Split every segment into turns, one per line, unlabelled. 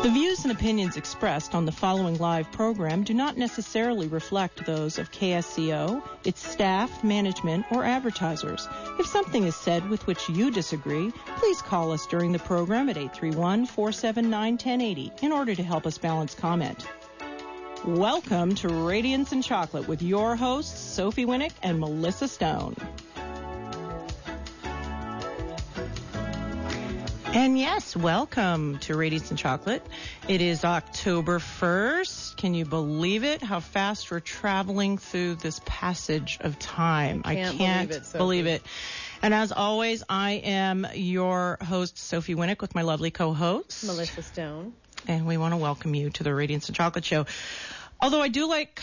The views and opinions expressed on the following live program do not necessarily reflect those of KSCO, its staff, management, or advertisers. If something is said with which you disagree, please call us during the program at 831-479-1080 in order to help us balance comment. Welcome to Radiance and Chocolate with your hosts, Sophie Winnick and Melissa Stone. And yes, welcome to Radiance and Chocolate. It is October 1st. Can you believe it? How fast we're traveling through this passage of time. I can't believe it. And as always, I am your host, Sophie Winnick, with my lovely co-host,
Melissa Stone.
And we want to welcome you to the Radiance and Chocolate Show. Although I do like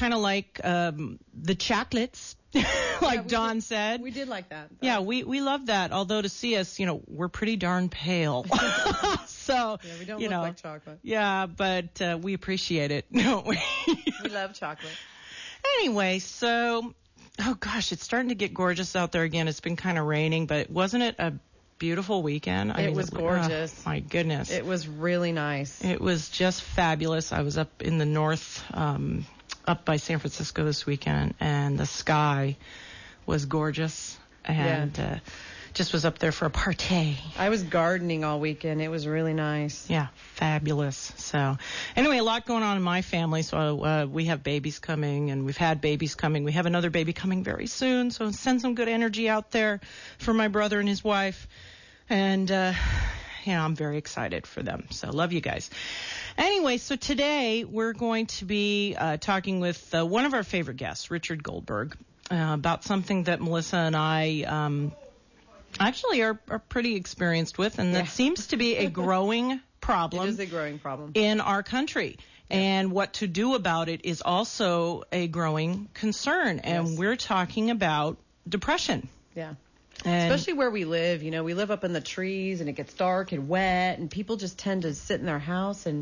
the chocolates, Dawn said.
We did like that.
Yeah, we love that. Although to see us, we're pretty darn pale. So,
yeah, we don't look like chocolate.
Yeah, but we appreciate it, don't we?
We love chocolate.
Anyway, so, oh gosh, it's starting to get gorgeous out there again. It's been kind of raining, but wasn't it a beautiful weekend?
It was gorgeous.
Oh, my goodness.
It was really nice.
It was just fabulous. I was up in the north, up by San Francisco this weekend, and the sky was gorgeous, and just was up there for a party.
I was gardening all weekend. It was really nice.
Yeah, fabulous. So anyway, a lot going on in my family. So we have babies coming, and we've had babies coming. We have another baby coming very soon, so send some good energy out there for my brother and his wife. And, I'm very excited for them. So love you guys. Anyway, so today we're going to be talking with one of our favorite guests, Richard Goldberg, about something that Melissa and I actually are pretty experienced with, and that seems to be a growing problem.
It is a growing problem.
In our country. Yeah. And what to do about it is also a growing concern. And we're talking about depression.
Yeah. Especially where we live, we live up in the trees and it gets dark and wet and people just tend to sit in their house and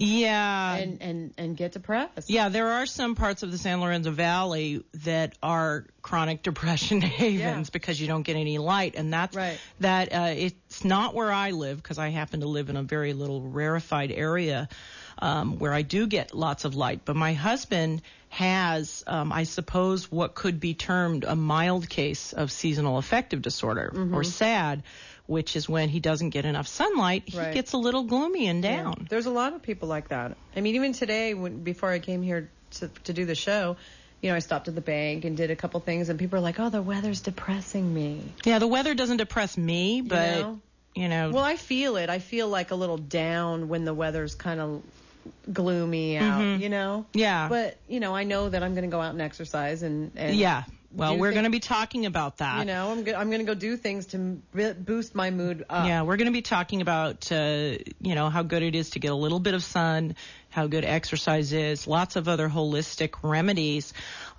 and get depressed.
Yeah, there are some parts of the San Lorenzo Valley that are chronic depression havens because you don't get any light, and that's
right.
It's not where I live, because I happen to live in a very little rarefied area where I do get lots of light. But my husband has, I suppose, what could be termed a mild case of seasonal affective disorder, or SAD, which is when he doesn't get enough sunlight, he gets a little gloomy and down.
Yeah. There's a lot of people like that. I mean, even today, before I came here to do the show, I stopped at the bank and did a couple things, and people are like, oh, the weather's depressing me.
Yeah, the weather doesn't depress me, but,
Well, I feel it. I feel like a little down when the weather's kind of gloomy out,
Yeah.
But, I know that I'm going to go out and exercise and
yeah. Well, we're going to be talking about that.
I'm going to go do things to boost my mood up.
Yeah, we're going to be talking about, how good it is to get a little bit of sun, how good exercise is, lots of other holistic remedies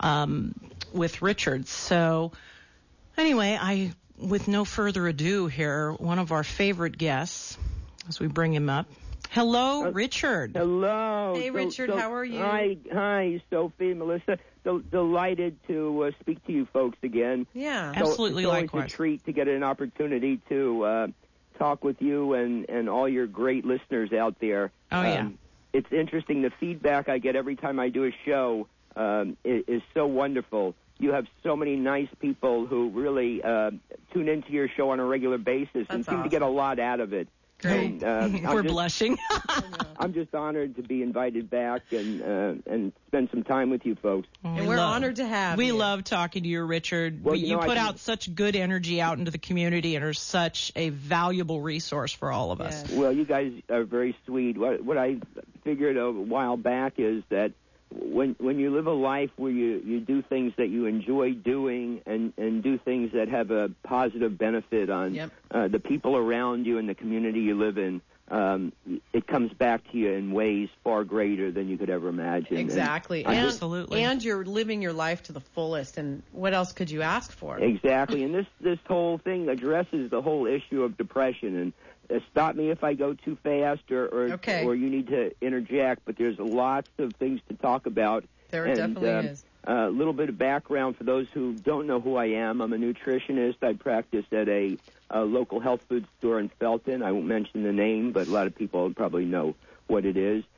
with Richard. So, anyway, with no further ado here, one of our favorite guests, as we bring him up. Hello, Richard.
Hello.
Hey, Richard, how are you?
Hi, Sophie, Melissa. Delighted to speak to you folks again.
Yeah,
absolutely.
It's
likewise.
Always a treat to get an opportunity to talk with you and all your great listeners out there.
Oh, yeah.
It's interesting. The feedback I get every time I do a show is so wonderful. You have so many nice people who really tune into your show on a regular basis and seem to get a lot out of it.
Great.
And,
we're blushing.
I'm just honored to be invited back and spend some time with you folks.
And we're honored to have you.
We love talking to you, Richard.
Well,
you put out such good energy out into the community and are such a valuable resource for all of us.
Yes.
Well, you guys are very sweet. What I figured a while back is that when you live a life where you do things that you enjoy doing and do things that have a positive benefit on the people around you and the community you live in, it comes back to you in ways far greater than you could ever imagine.
Exactly.
Absolutely.
And you're living your life to the fullest, and what else could you ask for?
Exactly. And this whole thing addresses the whole issue of depression. And stop me if I go too fast or you need to interject, but there's lots of things to talk about.
There definitely is.
A little bit of background for those who don't know who I am. I'm a nutritionist. I practice at a local health food store in Felton. I won't mention the name, but a lot of people probably know what it is.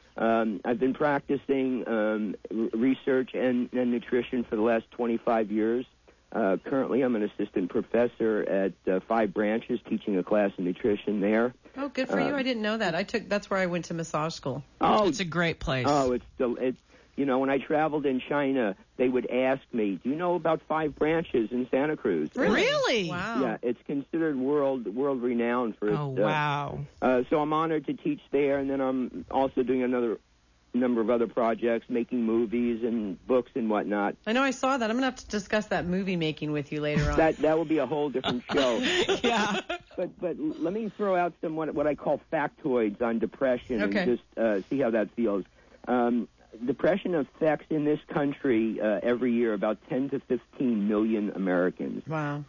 I've been practicing research and nutrition for the last 25 years. Currently, I'm an assistant professor at Five Branches, teaching a class in nutrition there.
Oh, good for you. I didn't know that. That's where I went to massage school.
Oh,
it's a great place.
Oh, it's when I traveled in China, they would ask me, "Do you know about Five Branches in Santa Cruz?"
Really?
Wow.
Yeah, it's considered world renowned for its.
Oh, wow.
So I'm honored to teach there, and then I'm also doing another number of other projects, making movies and books and whatnot.
I know, I saw that. I'm going to have to discuss that movie making with you later on.
That will be a whole different show.
Yeah.
But let me throw out some what I call factoids on depression
Okay.
and just see how that feels. Depression affects in this country every year about 10 to 15 million Americans.
Wow.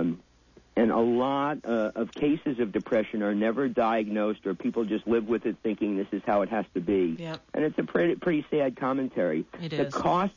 And a lot of cases of depression are never diagnosed, or people just live with it thinking this is how it has to be.
Yep.
And it's a pretty sad commentary.
It
The
is.
cost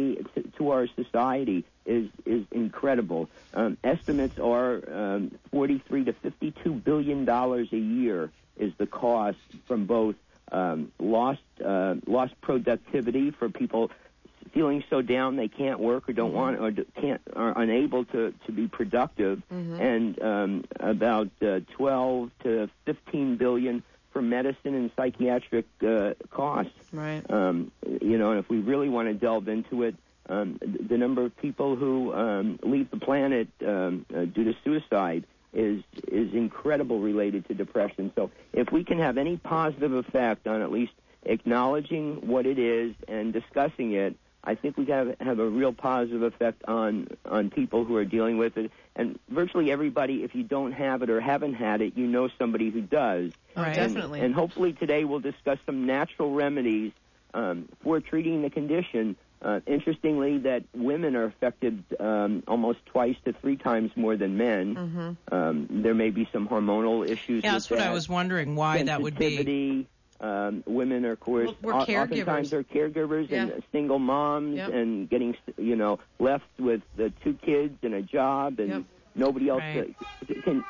to our society is incredible. Estimates are 43 to 52 billion dollars a year is the cost from both lost productivity for people feeling so down they can't work or don't want or are unable to be productive, and about 12 to 15 billion for medicine and psychiatric costs.
Right.
And if we really want to delve into it, the number of people who leave the planet due to suicide is incredible related to depression. So if we can have any positive effect on at least acknowledging what it is and discussing it, I think we have a real positive effect on people who are dealing with it. And virtually everybody, if you don't have it or haven't had it, you know somebody who does.
Oh,
Right.
definitely.
And hopefully today we'll discuss some natural remedies for treating the condition. Interestingly, that women are affected almost twice to 3 times more than men. There may be some hormonal issues.
Yeah,
with
that's what I was wondering, why that would be.
Sensitivity. Women are, of course,
We're caregivers.
oftentimes are caregivers
Yeah.
and single moms
Yep.
and getting, left with 2 kids and a job and
Yep.
nobody else
Right.
can.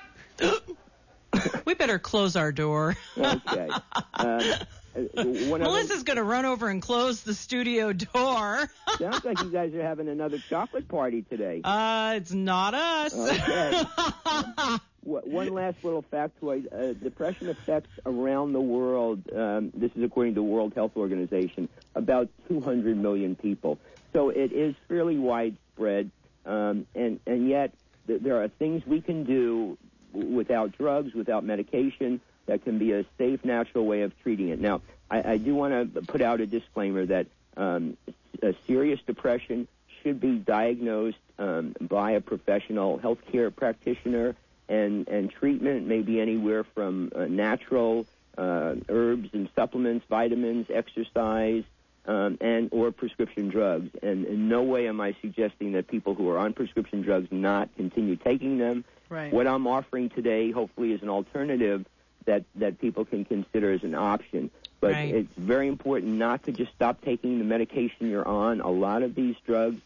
We better close our door.
Okay.
Melissa's going to run over and close the studio door.
Sounds like you guys are having another chocolate party today.
It's not us.
Okay. One last little factoid. Depression affects around the world, this is according to the World Health Organization, about 200 million people. So it is fairly widespread, and yet there are things we can do without drugs, without medication, that can be a safe, natural way of treating it. Now, I do want to put out a disclaimer that a serious depression should be diagnosed by a professional healthcare practitioner, and treatment may be anywhere from natural herbs and supplements, vitamins, exercise, and or prescription drugs. And in no way am I suggesting that people who are on prescription drugs not continue taking them.
Right.
What I'm offering today, hopefully, is an alternative that people can consider as an option. But
Right.
it's very important not to just stop taking the medication you're on. A lot of these drugs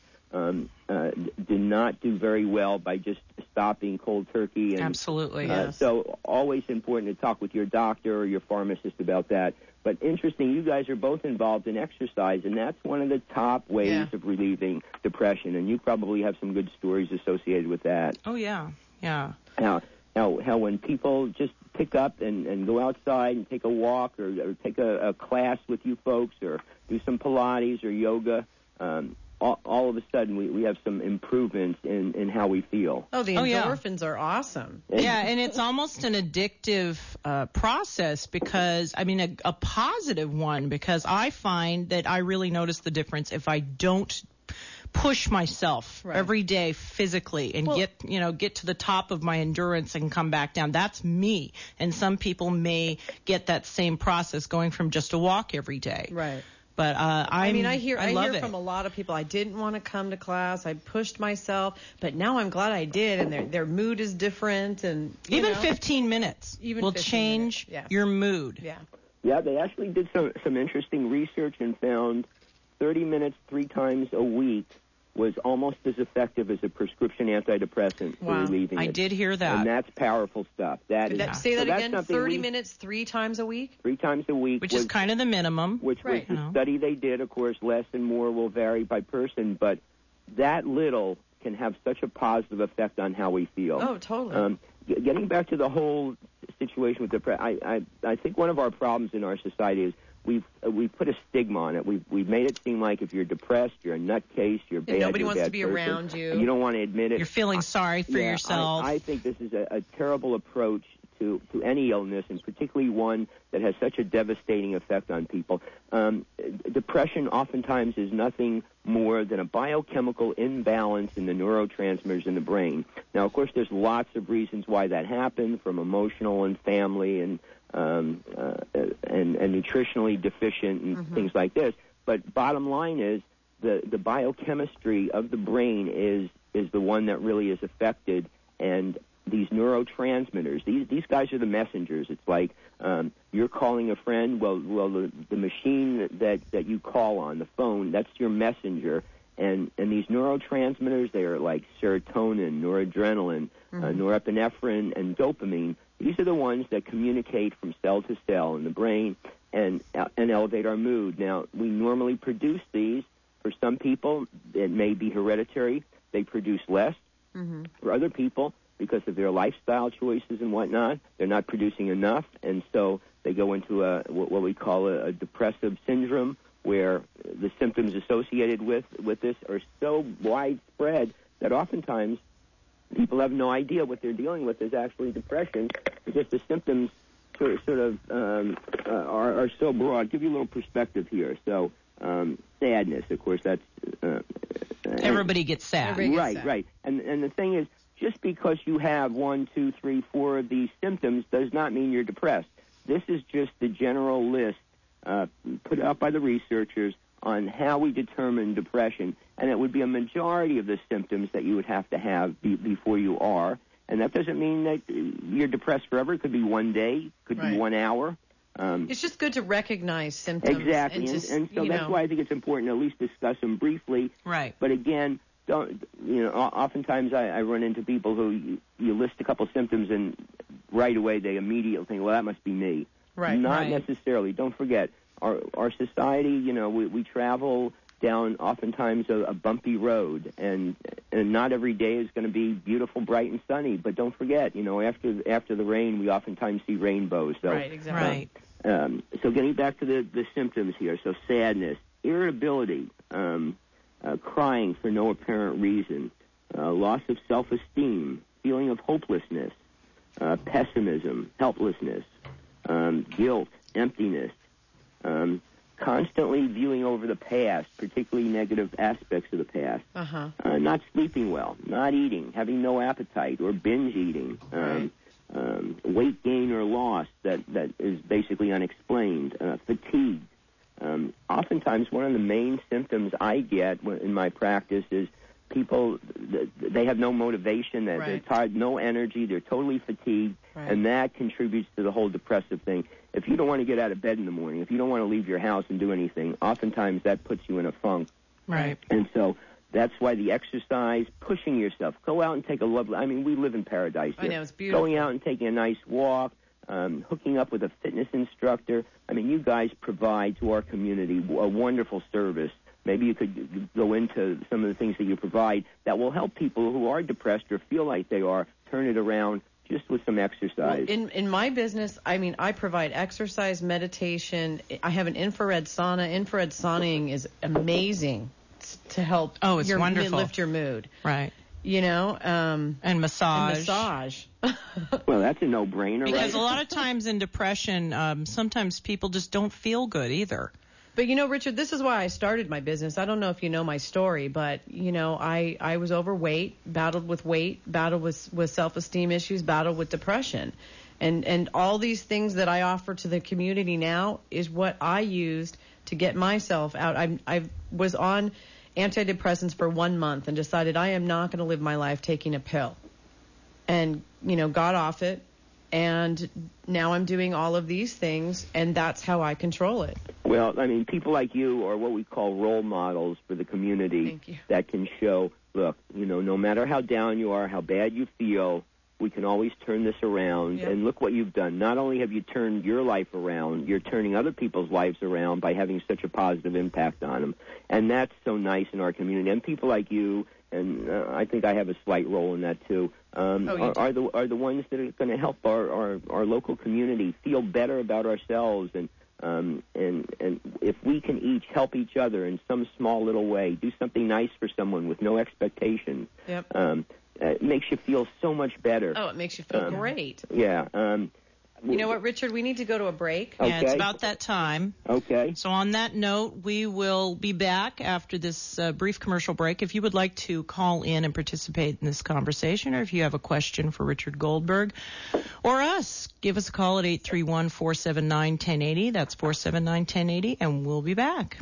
do not do very well by just stopping cold turkey. And,
Absolutely, yes.
So always important to talk with your doctor or your pharmacist about that. But interesting, you guys are both involved in exercise, and that's one of the top ways
Yeah.
of relieving depression. And you probably have some good stories associated with that.
Oh, yeah, yeah.
How when people just pick up and go outside and take a walk or take a class with you folks or do some Pilates or yoga, all of a sudden we have some improvements in how we feel.
Oh, the
Oh, yeah.
endorphins are awesome.
Yeah, and it's almost an addictive process because, I mean, a positive one, because I find that I really notice the difference if I don't push myself
Right.
every day physically and get to the top of my endurance and come back down. That's me. And some people may get that same process going from just a walk every day.
Right.
But I
hear
love it.
from a lot of people, I didn't want to come to class, I pushed myself, but now I'm glad I did, and their mood is different, and
Even 15 minutes
Even
will
15
change
minutes, yes.
your mood.
Yeah.
Yeah, they actually did some interesting research and found 30 minutes 3 times a week was almost as effective as a prescription antidepressant for relieving it.
I did hear that.
And that's powerful stuff.
Say that again, 30 minutes 3 times a week?
3 times a week.
Which is kind of the minimum.
Which was the study they did. Of course, less and more will vary by person, but that little can have such a positive effect on how we feel.
Oh, totally.
Getting back to the whole situation with depression, I think one of our problems in our society is we've put a stigma on it. We've made it seem like if you're depressed, you're a nutcase, you're bad.
And nobody
you're
wants
a bad
to be
person,
around you.
And you don't want to admit it.
You're feeling sorry for yourself.
I think this is a terrible approach to any illness, and particularly one that has such a devastating effect on people. Depression oftentimes is nothing more than a biochemical imbalance in the neurotransmitters in the brain. Now, of course, there's lots of reasons why that happens, from emotional and family and nutritionally deficient and things like this. But bottom line is the biochemistry of the brain is the one that really is affected, and these neurotransmitters, these guys are the messengers. It's like you're calling a friend. Well, the machine that you call on, the phone, that's your messenger. And these neurotransmitters, they are like serotonin, noradrenaline, norepinephrine, and dopamine. These are the ones that communicate from cell to cell in the brain and elevate our mood. Now, we normally produce these. For some people, it may be hereditary. They produce less. For other people, because of their lifestyle choices and whatnot, they're not producing enough, and so they go into what we call a depressive syndrome, where the symptoms associated with this are so widespread that oftentimes people have no idea what they're dealing with is actually depression, because the symptoms sort of are so broad. I'll give you a little perspective here. So sadness, of course, that's...
Everybody gets sad.
Right. And the thing is, just because you have 1, 2, 3, 4 of these symptoms does not mean you're depressed. This is just the general list put out by the researchers on how we determine depression, and it would be a majority of the symptoms that you would have to have before you are. And that doesn't mean that you're depressed forever. It could be one day, could be 1 hour.
It's just good to recognize symptoms.
Exactly, and so that's why I think it's important to at least discuss them briefly.
Right.
But again, oftentimes I run into people who you list a couple symptoms and right away they immediately think, well, that must be me.
Right.
Not necessarily. Don't forget, our society, we travel down oftentimes a bumpy road, and not every day is going to be beautiful, bright, and sunny. But don't forget, after the rain, we oftentimes see rainbows. So,
right, exactly.
So getting back to the symptoms here, so sadness, irritability, crying for no apparent reason, loss of self-esteem, feeling of hopelessness, pessimism, helplessness, guilt, emptiness, constantly viewing over the past, particularly negative aspects of the past, not sleeping well, not eating, having no appetite, or binge eating, weight gain or loss that is basically unexplained, fatigue. Oftentimes, one of the main symptoms I get in my practice is people, they have no motivation, they're tired, no energy, they're totally fatigued, and that contributes to the whole depressive thing. If you don't want to get out of bed in the morning, if you don't want to leave your house and do anything, oftentimes that puts you in a funk.
Right.
And so that's why the exercise, pushing yourself, go out and take a lovely, we live in paradise here.
I know, it's beautiful.
Going out and taking a nice walk, hooking up with a fitness instructor. You guys provide to our community a wonderful service. Maybe you could go into some of the things that you provide that will help people who are depressed or feel like they are, turn it around just with some exercise.
Well, in my business, I provide exercise, meditation. I have an infrared sauna. Infrared sauning is amazing to help
it's wonderful.
Lift your mood.
Right.
And
massage.
Well, that's a no-brainer,
because a lot of times in depression, sometimes people just don't feel good either.
But, Richard, this is why I started my business. I don't know if you know my story, but, I was overweight, battled with self-esteem issues, battled with depression. And all these things that I offer to the community now is what I used to get myself out. I was on antidepressants for 1 month and decided I am not going to live my life taking a pill. And, got off it. And now I'm doing all of these things, and that's how I control it.
Well, I mean, people like you are what we call role models for the community.
Thank you.
That can show, look, no matter how down you are, how bad you feel, we can always turn this around.
Yep.
And look what you've done. Not only have you turned your life around, you're turning other people's lives around by having such a positive impact on them. And that's so nice in our community. And people like you, and I think I have a slight role in that too, are the ones that are going to help our local community feel better about ourselves. And if we can each help each other in some small little way, do something nice for someone with no expectations, it makes you feel so much better.
Oh, it makes you feel great.
Yeah.
You know what, Richard? We need to go to a break.
Okay.
Yeah, it's about that time.
Okay.
So on that note, we will be back after this brief commercial break. If you would like to call in and participate in this conversation, or if you have a question for Richard Goldberg or us, give us a call at 831-479-1080. That's 479-1080, and we'll be back.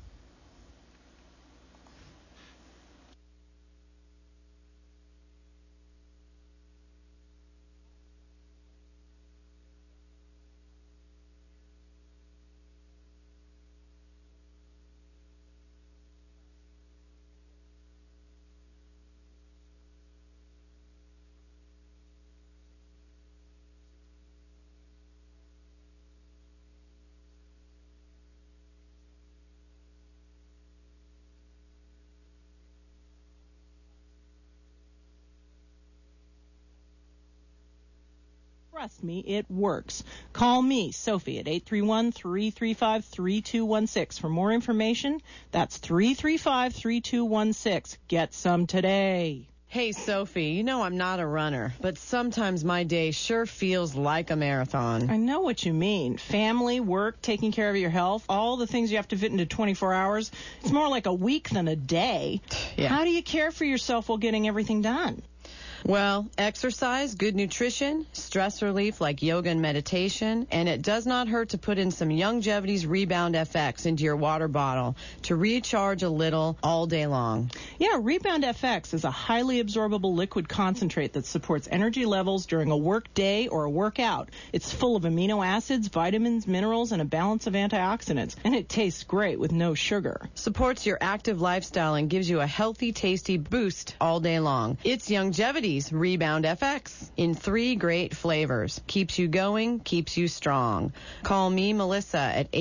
Trust me, it works. Call me, Sophie, at 831-335-3216. For more information, that's 335-3216. Get some today.
Hey, Sophie, you know I'm not a runner, but sometimes my day sure feels like a marathon.
I know what you mean. Family, work, taking care of your health, all the things you have to fit into 24 hours. It's more like a week than a day.
Yeah.
How do you care for yourself while getting everything done?
Well, exercise, good nutrition, stress relief like yoga and meditation, and it does not hurt to put in some Youngevity's Rebound FX into your water bottle to recharge a little all day long.
Yeah, Rebound FX is a highly absorbable liquid concentrate that supports energy levels during a work day or a workout. It's full of amino acids, vitamins, minerals, and a balance of antioxidants, and it tastes great with no sugar.
Supports your active lifestyle and gives you a healthy, tasty boost all day long. It's Youngevity's Rebound FX in 3 great flavors. Keeps you going, keeps you strong. Call me, Melissa, at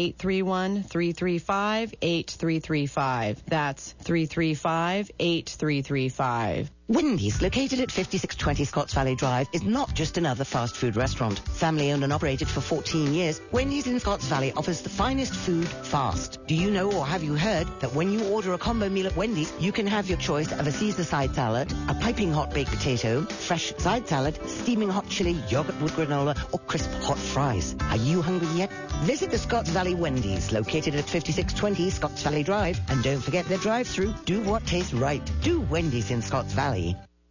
831-335-8335. That's 335-8335.
Wendy's, located at 5620 Scotts Valley Drive, is not just another fast food restaurant. Family owned and operated for 14 years, Wendy's in Scotts Valley offers the finest food fast. Do you know or have you heard that when you order a combo meal at Wendy's, you can have your choice of a Caesar side salad, a piping hot baked potato, fresh side salad, steaming hot chili, yogurt with granola, or crisp hot fries. Are you hungry yet? Visit the Scotts Valley Wendy's, located at 5620 Scotts Valley Drive, and don't forget their drive-thru. Do what tastes right. Do Wendy's in Scotts Valley.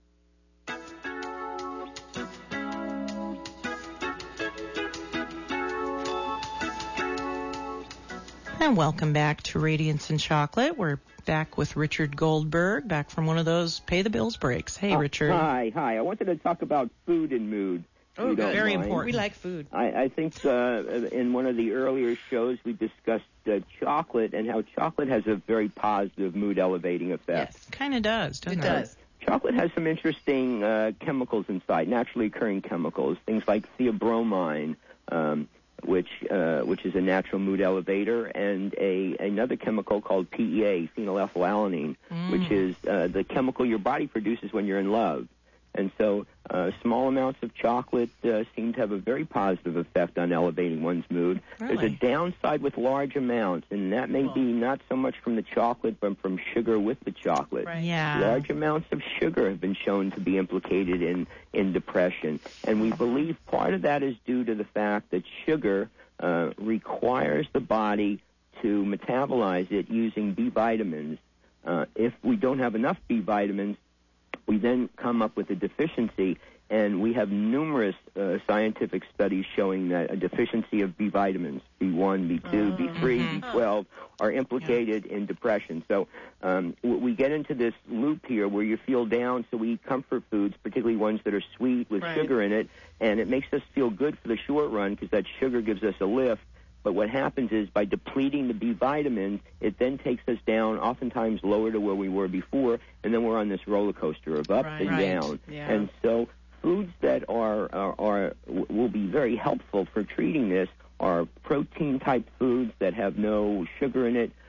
And welcome back to Radiance and Chocolate. We're back with Richard Goldberg, back from one of those pay the bills breaks. Hey, Richard.
Hi. I wanted to talk about food and mood.
Oh, good.
Very
mind.
important.
We like food.
I think in one of the earlier shows we discussed chocolate and how chocolate has a very positive mood-elevating effect.
Yes.
Kind of does, doesn't it?
It does.
Chocolate has some interesting chemicals inside, naturally occurring chemicals, things like theobromine, which is a natural mood elevator, and another chemical called PEA, phenylethylalanine, which is the chemical your body produces when you're in love. And so small amounts of chocolate seem to have a very positive effect on elevating one's mood.
Really?
There's a downside with large amounts, and that may be not so much from the chocolate, but from sugar with the chocolate.
Right.
Yeah.
Large amounts of sugar have been shown to be implicated in depression. And we believe part of that is due to the fact that sugar requires the body to metabolize it using B vitamins. If we don't have enough B vitamins, we then come up with a deficiency, and we have numerous scientific studies showing that a deficiency of B vitamins, B1, B2, B3, B12, are implicated in depression. So we get into this loop here where you feel down, so we eat comfort foods, particularly ones that are sweet with sugar in it, and it makes us feel good for the short run because that sugar gives us a lift. But what happens is by depleting the B vitamins, it then takes us down, oftentimes lower to where we were before, and then we're on this roller coaster of up and down.
Yeah.
And so foods that will be very helpful for treating this are protein-type foods that have no sugar in it,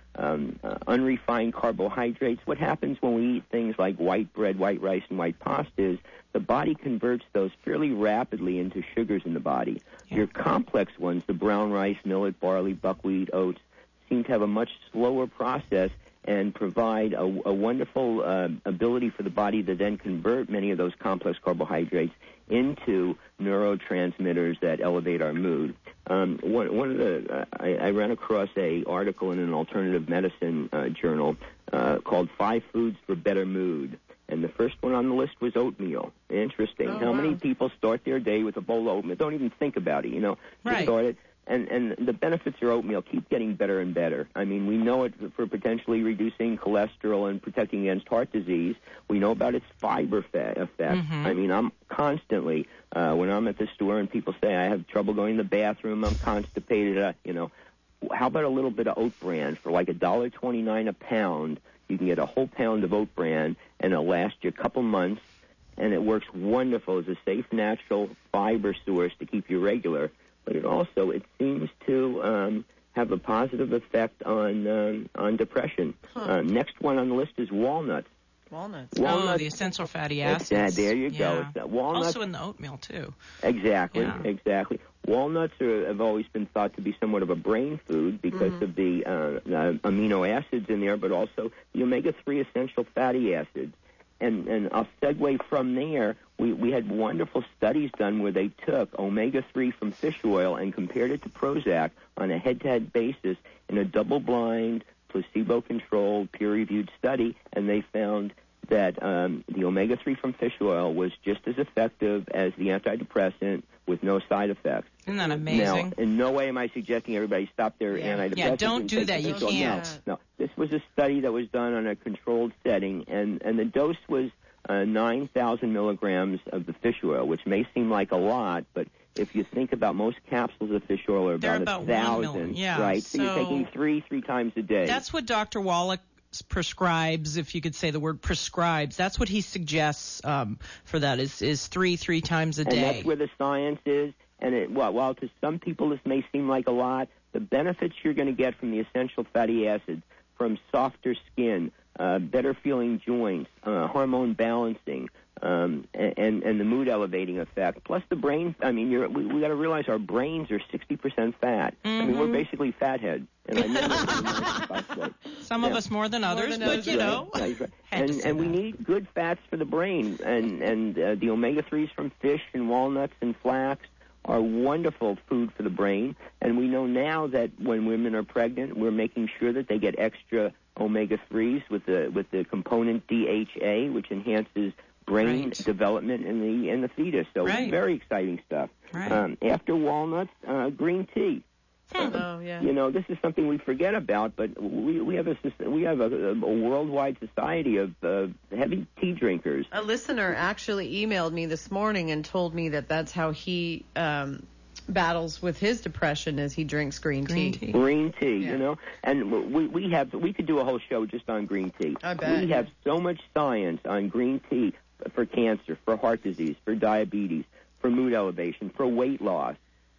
unrefined carbohydrates. What happens when we eat things like white bread, white rice, and white pasta is the body converts those fairly rapidly into sugars in the body. Yeah. Your complex ones, the brown rice, millet, barley, buckwheat, oats, seem to have a much slower process and provide a wonderful ability for the body to then convert many of those complex carbohydrates into neurotransmitters that elevate our mood. One of the I ran across an article in an alternative medicine journal called 5 Foods for Better Mood. And the first one on the list was oatmeal. Interesting. How many people start their day with a bowl of oatmeal? Don't even think about it, Just start it. And the benefits of oatmeal keep getting better and better. I mean, we know it for potentially reducing cholesterol and protecting against heart disease. We know about its fiber effect. Mm-hmm. I mean, I'm constantly, when I'm at the store and people say I have trouble going to the bathroom, I'm constipated, how about a little bit of oat bran for like $1.29 a pound? You can get a whole pound of oat bran, and it'll last you a couple months, and it works wonderful as a safe, natural fiber source to keep you regular. But it seems to have a positive effect on depression. Next one on the list is walnuts.
Walnuts.
Oh, the essential fatty acids.
There you go. Walnuts.
Also in the oatmeal, too.
Exactly. Walnuts have always been thought to be somewhat of a brain food because of the amino acids in there, but also the omega-3 essential fatty acids. And I'll segue from there. We had wonderful studies done where they took omega-3 from fish oil and compared it to Prozac on a head-to-head basis in a double-blind, placebo-controlled, peer-reviewed study, and they found that the omega-3 from fish oil was just as effective as the antidepressant with no side effects.
Isn't that amazing?
Now, in no way am I suggesting everybody stop their antidepressants.
Yeah, don't do that. You can't.
No, this was a study that was done on a controlled setting, and the dose was 9,000 milligrams of the fish oil, which may seem like a lot, but if you think about most capsules of fish oil are about 1,000, right? So you're taking three times a day.
That's what Dr. Wallach prescribes, if you could say the word prescribes. That's what he suggests for that is three times a day.
And that's where the science is. And while to some people this may seem like a lot, the benefits you're going to get from the essential fatty acids, from softer skin, better feeling joints, hormone balancing, and the mood elevating effect. Plus the brain. I mean, we got to realize our brains are 60% fat. Mm-hmm. I mean, we're basically fatheads. And I know that.
Some of us more than others, but you know.
Right. And we need good fats for the brain, and the omega-3s from fish and walnuts and flax are wonderful food for the brain. And we know now that when women are pregnant, we're making sure that they get extra omega-3s with the component DHA, which enhances brain development in the fetus. So very exciting stuff.
Right.
After walnuts, green tea. This is something we forget about, but we have a worldwide society of heavy tea drinkers.
A listener actually emailed me this morning and told me that that's how he battles with his depression as he drinks green tea.
Green tea, and we could do a whole show just on green tea.
I bet.
We have so much science on green tea for cancer, for heart disease, for diabetes, for mood elevation, for weight loss.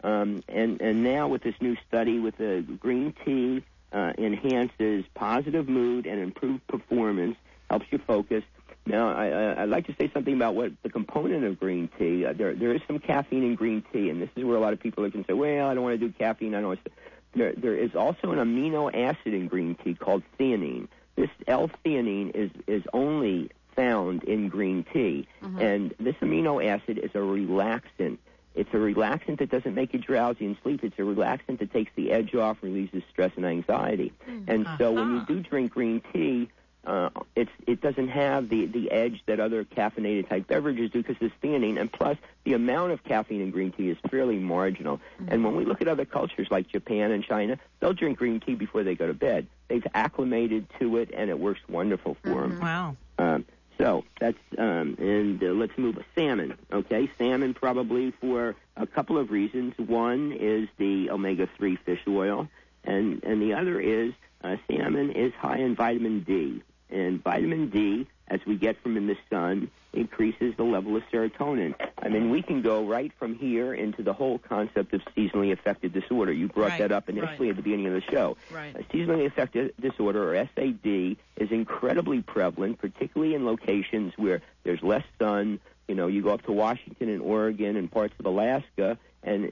And now with this new study with the green tea enhances positive mood and improved performance, helps you focus. Now, I'd like to say something about what the component of green tea. There is some caffeine in green tea, and this is where a lot of people can say, well, I don't want to do caffeine. I don't want to. There is also an amino acid in green tea called theanine. This L-theanine is only found in green tea, and this amino acid is a relaxant. It's a relaxant that doesn't make you drowsy and sleep. It's a relaxant that takes the edge off, releases stress and anxiety. And so when you do drink green tea, it doesn't have the edge that other caffeinated type beverages do because it's theanine, and plus the amount of caffeine in green tea is fairly marginal. And when we look at other cultures like Japan and China, they'll drink green tea before they go to bed. They've acclimated to it, and it works wonderful for them.
Wow.
So that's let's move salmon. Okay, salmon probably for a couple of reasons. One is the omega-3 fish oil, and the other is salmon is high in vitamin D, and vitamin D, as we get from in the sun, increases the level of serotonin. I mean, we can go right from here into the whole concept of seasonally affected disorder. You brought that up initially at the beginning of the show.
Right.
Seasonally affected disorder, or SAD, is incredibly prevalent, particularly in locations where there's less sun. You know, you go up to Washington and Oregon and parts of Alaska, and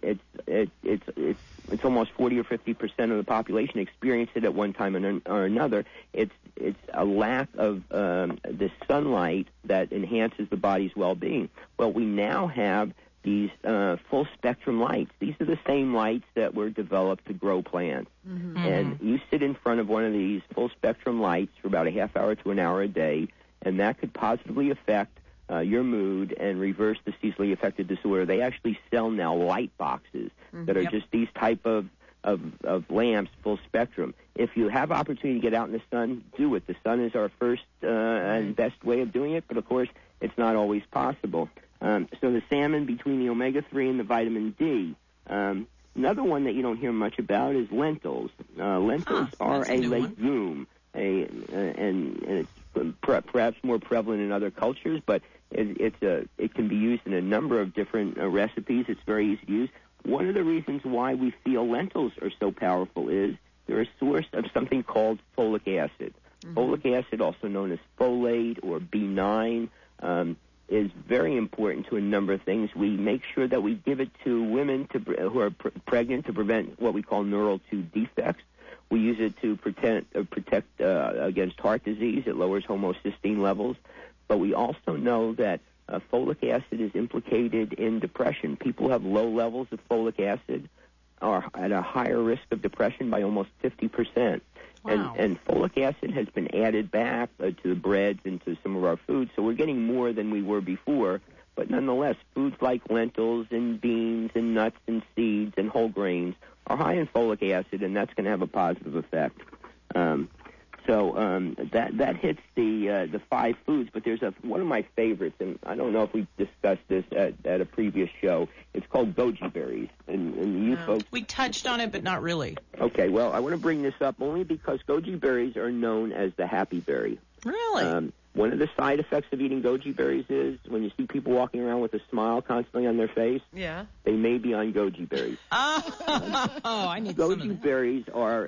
it's almost 40 or 50% of the population experience it at one time or another. It's a lack of the sunlight that enhances the body's well-being. Well, we now have these full spectrum lights. These are the same lights that were developed to grow plants. Mm-hmm. And you sit in front of one of these full spectrum lights for about a half hour to an hour a day, and that could positively affect your mood and reverse the seasonally affected disorder. They actually sell now light boxes that are just these type of lamps, full spectrum. If you have opportunity to get out in the sun, do it. The sun is our first and best way of doing it, but of course it's not always possible. So the salmon, between the omega-3 and the vitamin D. Another one that you don't hear much about is lentils. Lentils are a legume, and it's perhaps more prevalent in other cultures, but it can be used in a number of different recipes. It's very easy to use. One of the reasons why we feel lentils are so powerful is they're a source of something called folic acid. Mm-hmm. Folic acid, also known as folate or B9, is very important to a number of things. We make sure that we give it to women who are pregnant to prevent what we call neural tube defects. We use it to protect against heart disease. It lowers homocysteine levels. But we also know that folic acid is implicated in depression. People who have low levels of folic acid are at a higher risk of depression by almost 50%. Wow. And folic acid has been added back to the breads and to some of our foods, so we're getting more than we were before. But nonetheless, foods like lentils and beans and nuts and seeds and whole grains are high in folic acid, and that's going to have a positive effect. So that hits the 5 foods, but there's one of my favorites, and I don't know if we discussed this at a previous show. It's called goji berries, and you folks...
We touched on it, but not really.
Okay, well, I want to bring this up only because goji berries are known as the happy berry.
Really?
One of the side effects of eating goji berries is when you see people walking around with a smile constantly on their face, they may be on goji berries.
I need some of that.
Goji berries are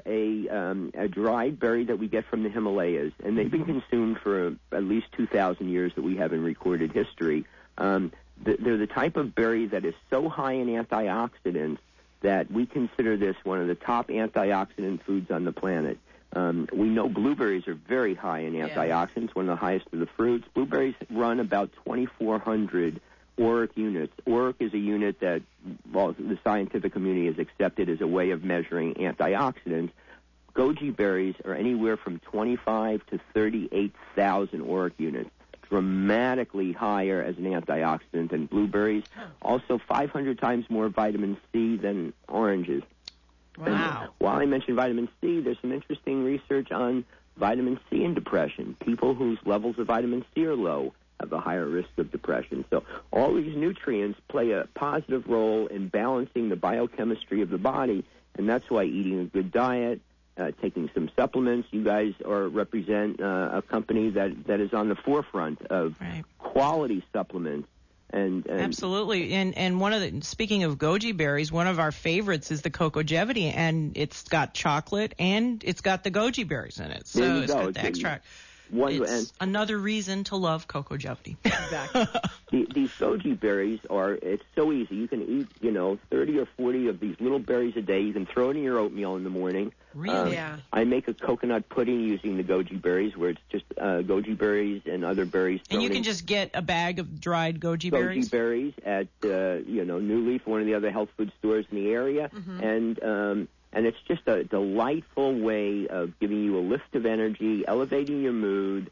a dried berry that we get from the Himalayas, and they've been consumed for at least 2,000 years that we have in recorded history. They're the type of berry that is so high in antioxidants that we consider this one of the top antioxidant foods on the planet. We know blueberries are very high in antioxidants, one of the highest of the fruits. Blueberries run about 2,400 ORAC units. ORAC is a unit that the scientific community has accepted as a way of measuring antioxidants. Goji berries are anywhere from 25 to 38,000 ORAC units, dramatically higher as an antioxidant than blueberries. Also 500 times more vitamin C than oranges.
Wow.
And while I mentioned vitamin C, there's some interesting research on vitamin C and depression. People whose levels of vitamin C are low have a higher risk of depression. So all these nutrients play a positive role in balancing the biochemistry of the body, and that's why eating a good diet, taking some supplements. You guys represent a company that is on the forefront of quality supplements. And
absolutely, and speaking of goji berries, one of our favorites is the Cocogevity, and it's got chocolate and it's got the goji berries in it, so it's got the extract. It's another reason to love Cocogevity.
Exactly.
These goji berries it's so easy. You can eat 30 or 40 of these little berries a day. You can throw it in your oatmeal in the morning.
Really?
I make a coconut pudding using the goji berries, where it's just goji berries and other berries.
And you can just get a bag of dried goji berries?
Goji berries at, New Leaf, one of the other health food stores in the area. Mm-hmm. And it's just a delightful way of giving you a lift of energy, elevating your mood,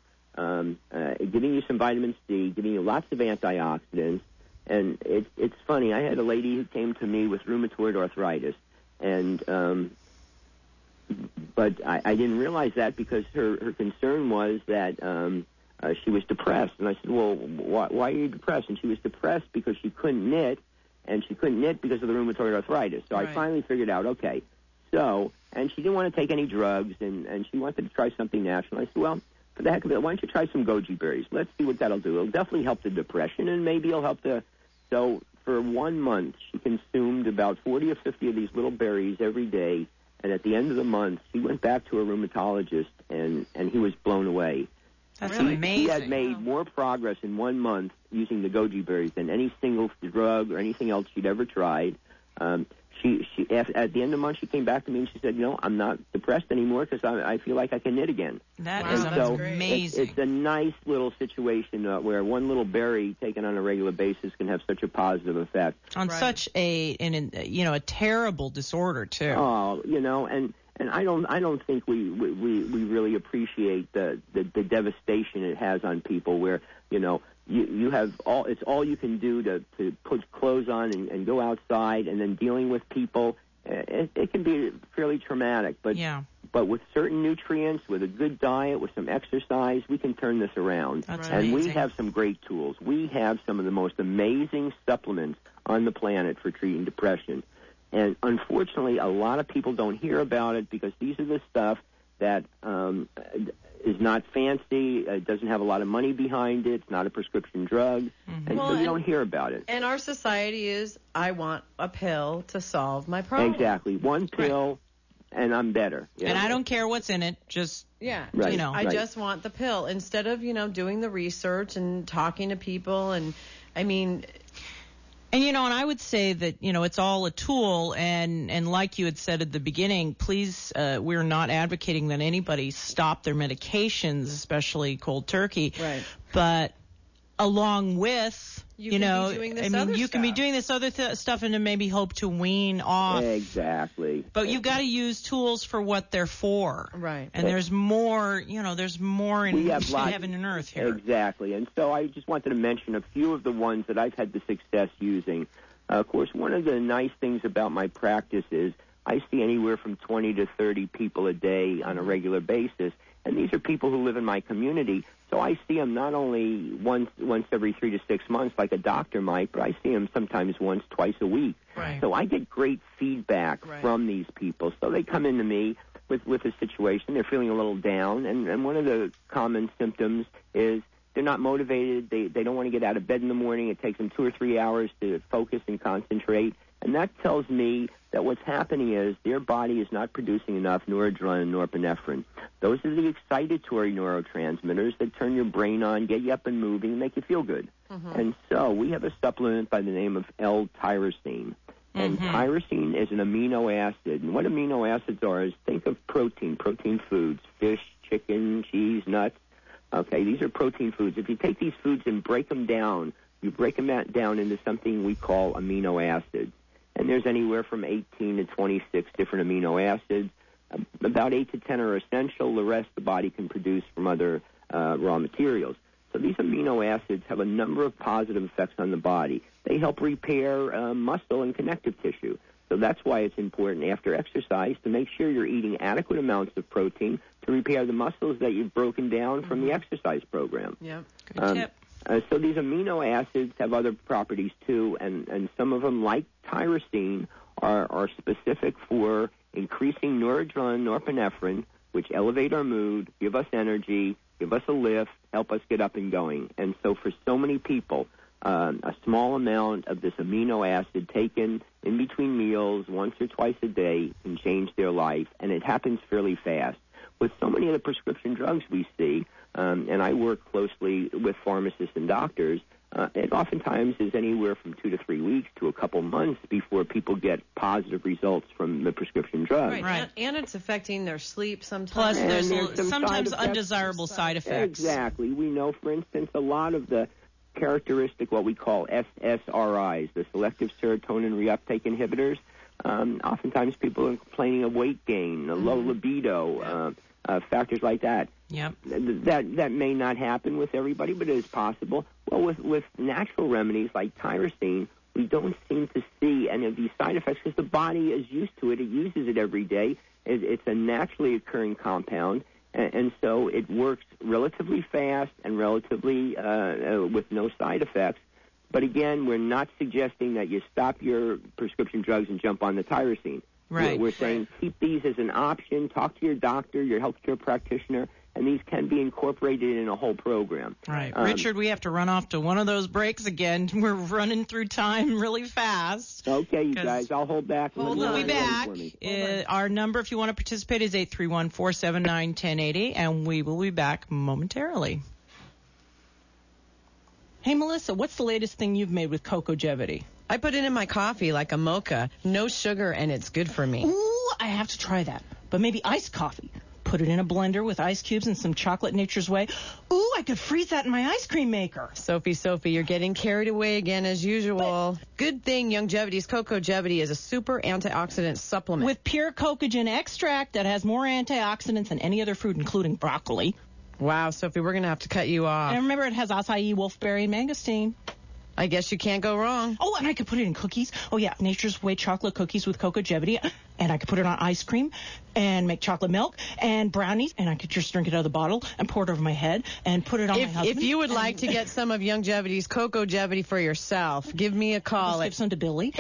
giving you some vitamin C, giving you lots of antioxidants. And it's funny. I had a lady who came to me with rheumatoid arthritis, and but I didn't realize that because her concern was that she was depressed. And I said, well, why are you depressed? And she was depressed because she couldn't knit, and she couldn't knit because of the rheumatoid arthritis. So I finally figured out, okay, so, and she didn't want to take any drugs, and she wanted to try something natural. I said, well, for the heck of it, why don't you try some goji berries? Let's see what that'll do. It'll definitely help the depression, and maybe it'll help the... So for 1 month, she consumed about 40 or 50 of these little berries every day, and at the end of the month, she went back to her rheumatologist, and he was blown away.
That's amazing.
She had made more progress in 1 month using the goji berries than any single drug or anything else she'd ever tried. She at the end of the month, she came back to me and she said, I'm not depressed anymore because I feel like I can knit again.
That is amazing.
It's a nice little situation where one little berry taken on a regular basis can have such a positive effect.
On such a terrible disorder, too.
Oh, and I don't think we really appreciate the devastation it has on people where, you have it's all you can do to put clothes on and go outside, and then dealing with people. It can be fairly traumatic, but with certain nutrients, with a good diet, with some exercise, we can turn this around.
That's
and
amazing.
We have some great tools. We have some of the most amazing supplements on the planet for treating depression. And unfortunately, a lot of people don't hear about it because these are the stuff that is not fancy. It doesn't have a lot of money behind it. It's not a prescription drug. And so you don't hear about it.
And our society is, I want a pill to solve my problem.
Exactly. One pill, and I'm better.
And I don't care what's in it. Just,
I just want the pill. Instead of, doing the research and talking to people. And, I mean...
And, and I would say that, it's all a tool. And like you had said at the beginning, please, we're not advocating that anybody stop their medications, especially cold turkey.
Right.
But along with,
you can be doing this other
stuff and to maybe hope to wean off.
Exactly.
But you've got to use tools for what they're for.
Right.
And there's more, there's more in heaven and earth here.
Exactly. And so I just wanted to mention a few of the ones that I've had the success using. Of course, one of the nice things about my practice is I see anywhere from 20 to 30 people a day on a regular basis. And these are people who live in my community. So I see them not only once every 3 to 6 months like a doctor might, but I see them sometimes once, twice a week.
Right.
So I get great feedback from these people. So they come into me with a situation. They're feeling a little down. And one of the common symptoms is they're not motivated. They don't want to get out of bed in the morning. It takes them 2 or 3 hours to focus and concentrate. And that tells me that what's happening is their body is not producing enough noradrenaline and norepinephrine. Those are the excitatory neurotransmitters that turn your brain on, get you up and moving, and make you feel good. And so we have a supplement by the name of L-tyrosine. And tyrosine is an amino acid. And what amino acids are is think of protein foods, fish, chicken, cheese, nuts. Okay, these are protein foods. If you take these foods and break them down, you break them down into something we call amino acids. And there's anywhere from 18 to 26 different amino acids. About 8 to 10 are essential. The rest the body can produce from other raw materials. So these amino acids have a number of positive effects on the body. They help repair muscle and connective tissue. So that's why it's important after exercise to make sure you're eating adequate amounts of protein to repair the muscles that you've broken down from the exercise program.
Yeah,
good tip.
So these amino acids have other properties too, and some of them, like tyrosine, are specific for increasing noradrenaline, norepinephrine, which elevate our mood, give us energy, give us a lift, help us get up and going. And so for so many people, a small amount of this amino acid taken in between meals once or twice a day can change their life, and it happens fairly fast. With so many of the prescription drugs we see, and I work closely with pharmacists and doctors, it oftentimes is anywhere from 2 to 3 weeks to a couple months before people get positive results from the prescription drugs.
Right. And it's affecting their sleep sometimes.
Plus, there's
some
sometimes undesirable side effects.
Exactly. We know, for instance, a lot of the characteristic, what we call SSRIs, the selective serotonin reuptake inhibitors, oftentimes people are complaining of weight gain, low libido, factors like that.
Yep.
That may not happen with everybody, but it is possible. Well, with natural remedies like tyrosine, we don't seem to see any of these side effects because the body is used to it. It uses it every day. It's a naturally occurring compound, And so it works relatively fast and relatively with no side effects. But again, we're not suggesting that you stop your prescription drugs and jump on the tyrosine.
Right.
We're saying keep these as an option. Talk to your doctor, your healthcare practitioner, and these can be incorporated in a whole program.
Right. Richard, we have to run off to one of those breaks again. We're running through time really fast.
Okay, you guys, I'll hold back.
We'll be back. Our number, if you want to participate, is 831-479-1080, and we will be back momentarily. Hey, Melissa, what's the latest thing you've made with Cocogevity?
I put it in my coffee like a mocha. No sugar, and it's good for me.
Ooh, I have to try that. But maybe iced coffee. Put it in a blender with ice cubes and some chocolate Nature's Way. Ooh, I could freeze that in my ice cream maker.
Sophie, you're getting carried away again as usual. Good thing Youngevity's Cocogevity is a super antioxidant supplement.
With pure cocogen extract that has more antioxidants than any other fruit, including broccoli.
Wow, Sophie, we're going to have to cut you off.
And remember, it has acai, wolfberry, and mangosteen.
I guess you can't go wrong.
Oh, and I could put it in cookies. Oh, yeah, Nature's Way chocolate cookies with Cocogevity. And I could put it on ice cream and make chocolate milk and brownies. And I could just drink it out of the bottle and pour it over my head and put it on my husband.
If you would like to get some of Youngevity's Cocogevity for yourself, give me a call
give some to Billy.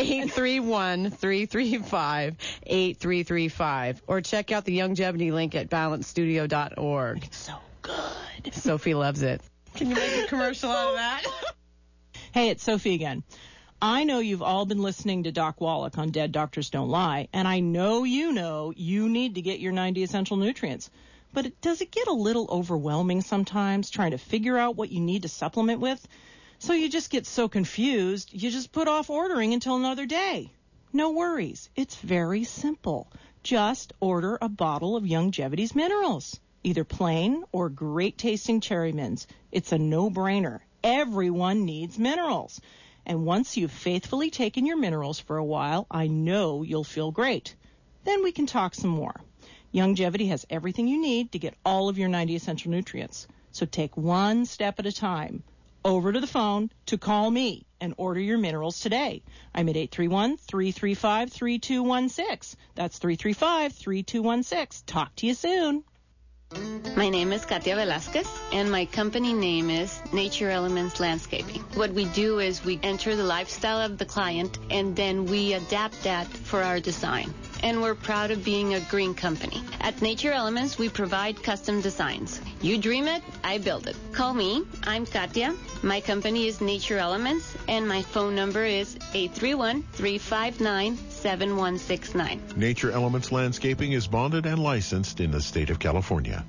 831-335-8335. Or check out the Youngevity link at balancestudio.org.
It's so good.
Sophie loves it. Can you make a commercial out of that?
Hey, it's Sophie again. I know you've all been listening to Doc Wallach on Dead Doctors Don't Lie, and I know you need to get your 90 essential nutrients. But does it get a little overwhelming sometimes trying to figure out what you need to supplement with? So you just get so confused, you just put off ordering until another day. No worries. It's very simple. Just order a bottle of Youngevity's minerals, either plain or great-tasting cherry mints. It's a no-brainer. Everyone needs minerals. And once you've faithfully taken your minerals for a while, I know you'll feel great. Then we can talk some more. Youngevity has everything you need to get all of your 90 essential nutrients. So take one step at a time. Over to the phone to call me and order your minerals today. I'm at 831-335-3216. That's 335-3216. Talk to you soon.
My name is Katia Velasquez, and my company name is Nature Elements Landscaping. What we do is we enter the lifestyle of the client, and then we adapt that for our design. And we're proud of being a green company. At Nature Elements, we provide custom designs. You dream it, I build it. Call me. I'm Katia. My company is Nature Elements, and my phone number is 831-359-7169.
Nature Elements Landscaping is bonded and licensed in the state of California.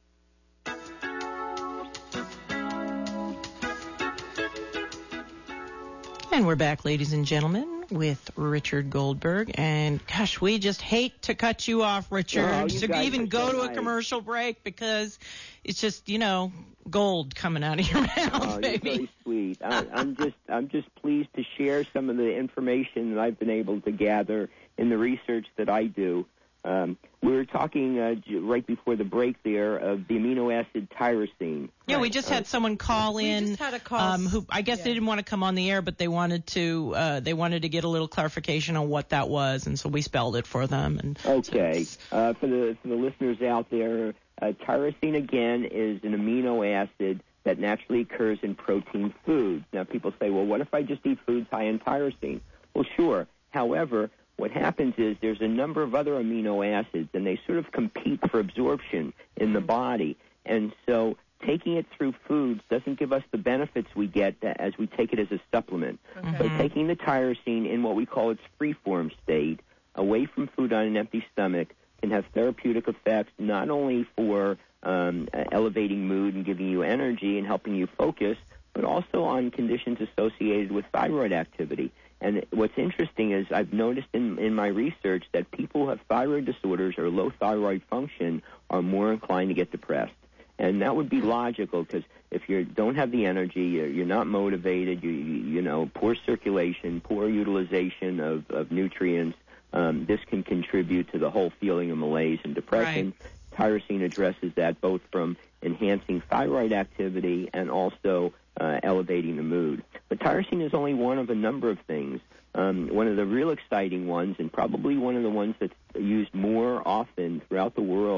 And we're back, ladies and gentlemen, with Richard Goldberg. And, gosh, we just hate to cut you off, Richard, to even go to a commercial break because it's just, gold coming out of your mouth, baby.
You're very sweet. I'm just pleased to share some of the information that I've been able to gather in the research that I do. We were talking right before the break there of the amino acid tyrosine.
Yeah, we just had someone call in.
We just had a call.
Who I guess they didn't want to come on the air, but they wanted to get a little clarification on what that was, and so we spelled it for them. And
okay, for the listeners out there, tyrosine again is an amino acid that naturally occurs in protein foods. Now people say, well, what if I just eat foods high in tyrosine? Well, sure. However, what happens is there's a number of other amino acids, and they sort of compete for absorption in the body. And so taking it through foods doesn't give us the benefits we get as we take it as a supplement. Okay. So taking the tyrosine in what we call its free-form state, away from food on an empty stomach, can have therapeutic effects not only for elevating mood and giving you energy and helping you focus, but also on conditions associated with thyroid activity. And what's interesting is I've noticed in my research that people who have thyroid disorders or low thyroid function are more inclined to get depressed. And that would be logical because if you don't have the energy, you're not motivated, you poor circulation, poor utilization of nutrients, this can contribute to the whole feeling of malaise and depression. Right. Tyrosine addresses that both from enhancing thyroid activity and also elevating the mood. But tyrosine is only one of a number of things. One of the real exciting ones, and probably one of the ones that's used more often throughout the world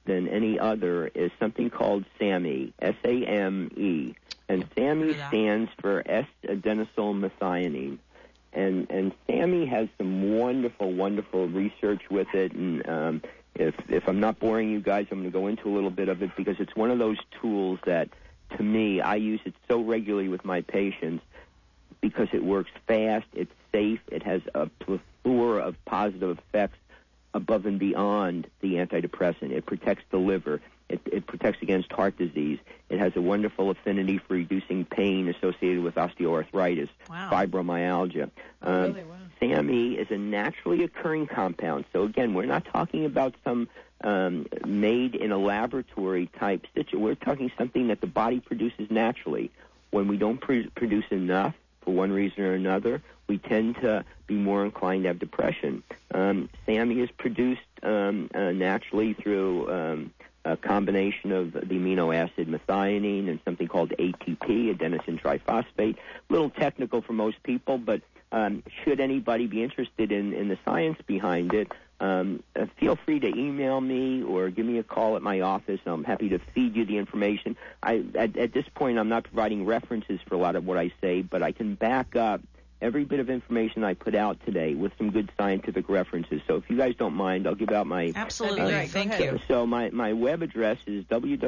than any other is something called SAMe, S-A-M-E. And SAMe stands for S-adenosylmethionine. And SAMe has some wonderful, wonderful research with it. And if I'm not boring you guys, I'm going to go into a little bit of it because it's one of those tools that, to me, I use it so regularly with my patients because it works fast, it's safe, it has a plethora of positive effects above and beyond the antidepressant. It protects the liver. It protects against heart disease. It has a wonderful affinity for reducing pain associated with osteoarthritis, fibromyalgia.
Really? Wow.
SAMe is a naturally occurring compound. So, again, we're not talking about some made in a laboratory type situation. We're talking something that the body produces naturally. When we don't produce enough, for one reason or another, we tend to be more inclined to have depression. SAMe is produced naturally through a combination of the amino acid methionine and something called ATP, adenosine triphosphate. A little technical for most people, but should anybody be interested in the science behind it, feel free to email me or give me a call at my office. I'm happy to feed you the information. At this point, I'm not providing references for a lot of what I say, but I can back up every bit of information I put out today with some good scientific references. So if you guys don't mind, I'll give out my...
Absolutely. Thank you.
So my web address is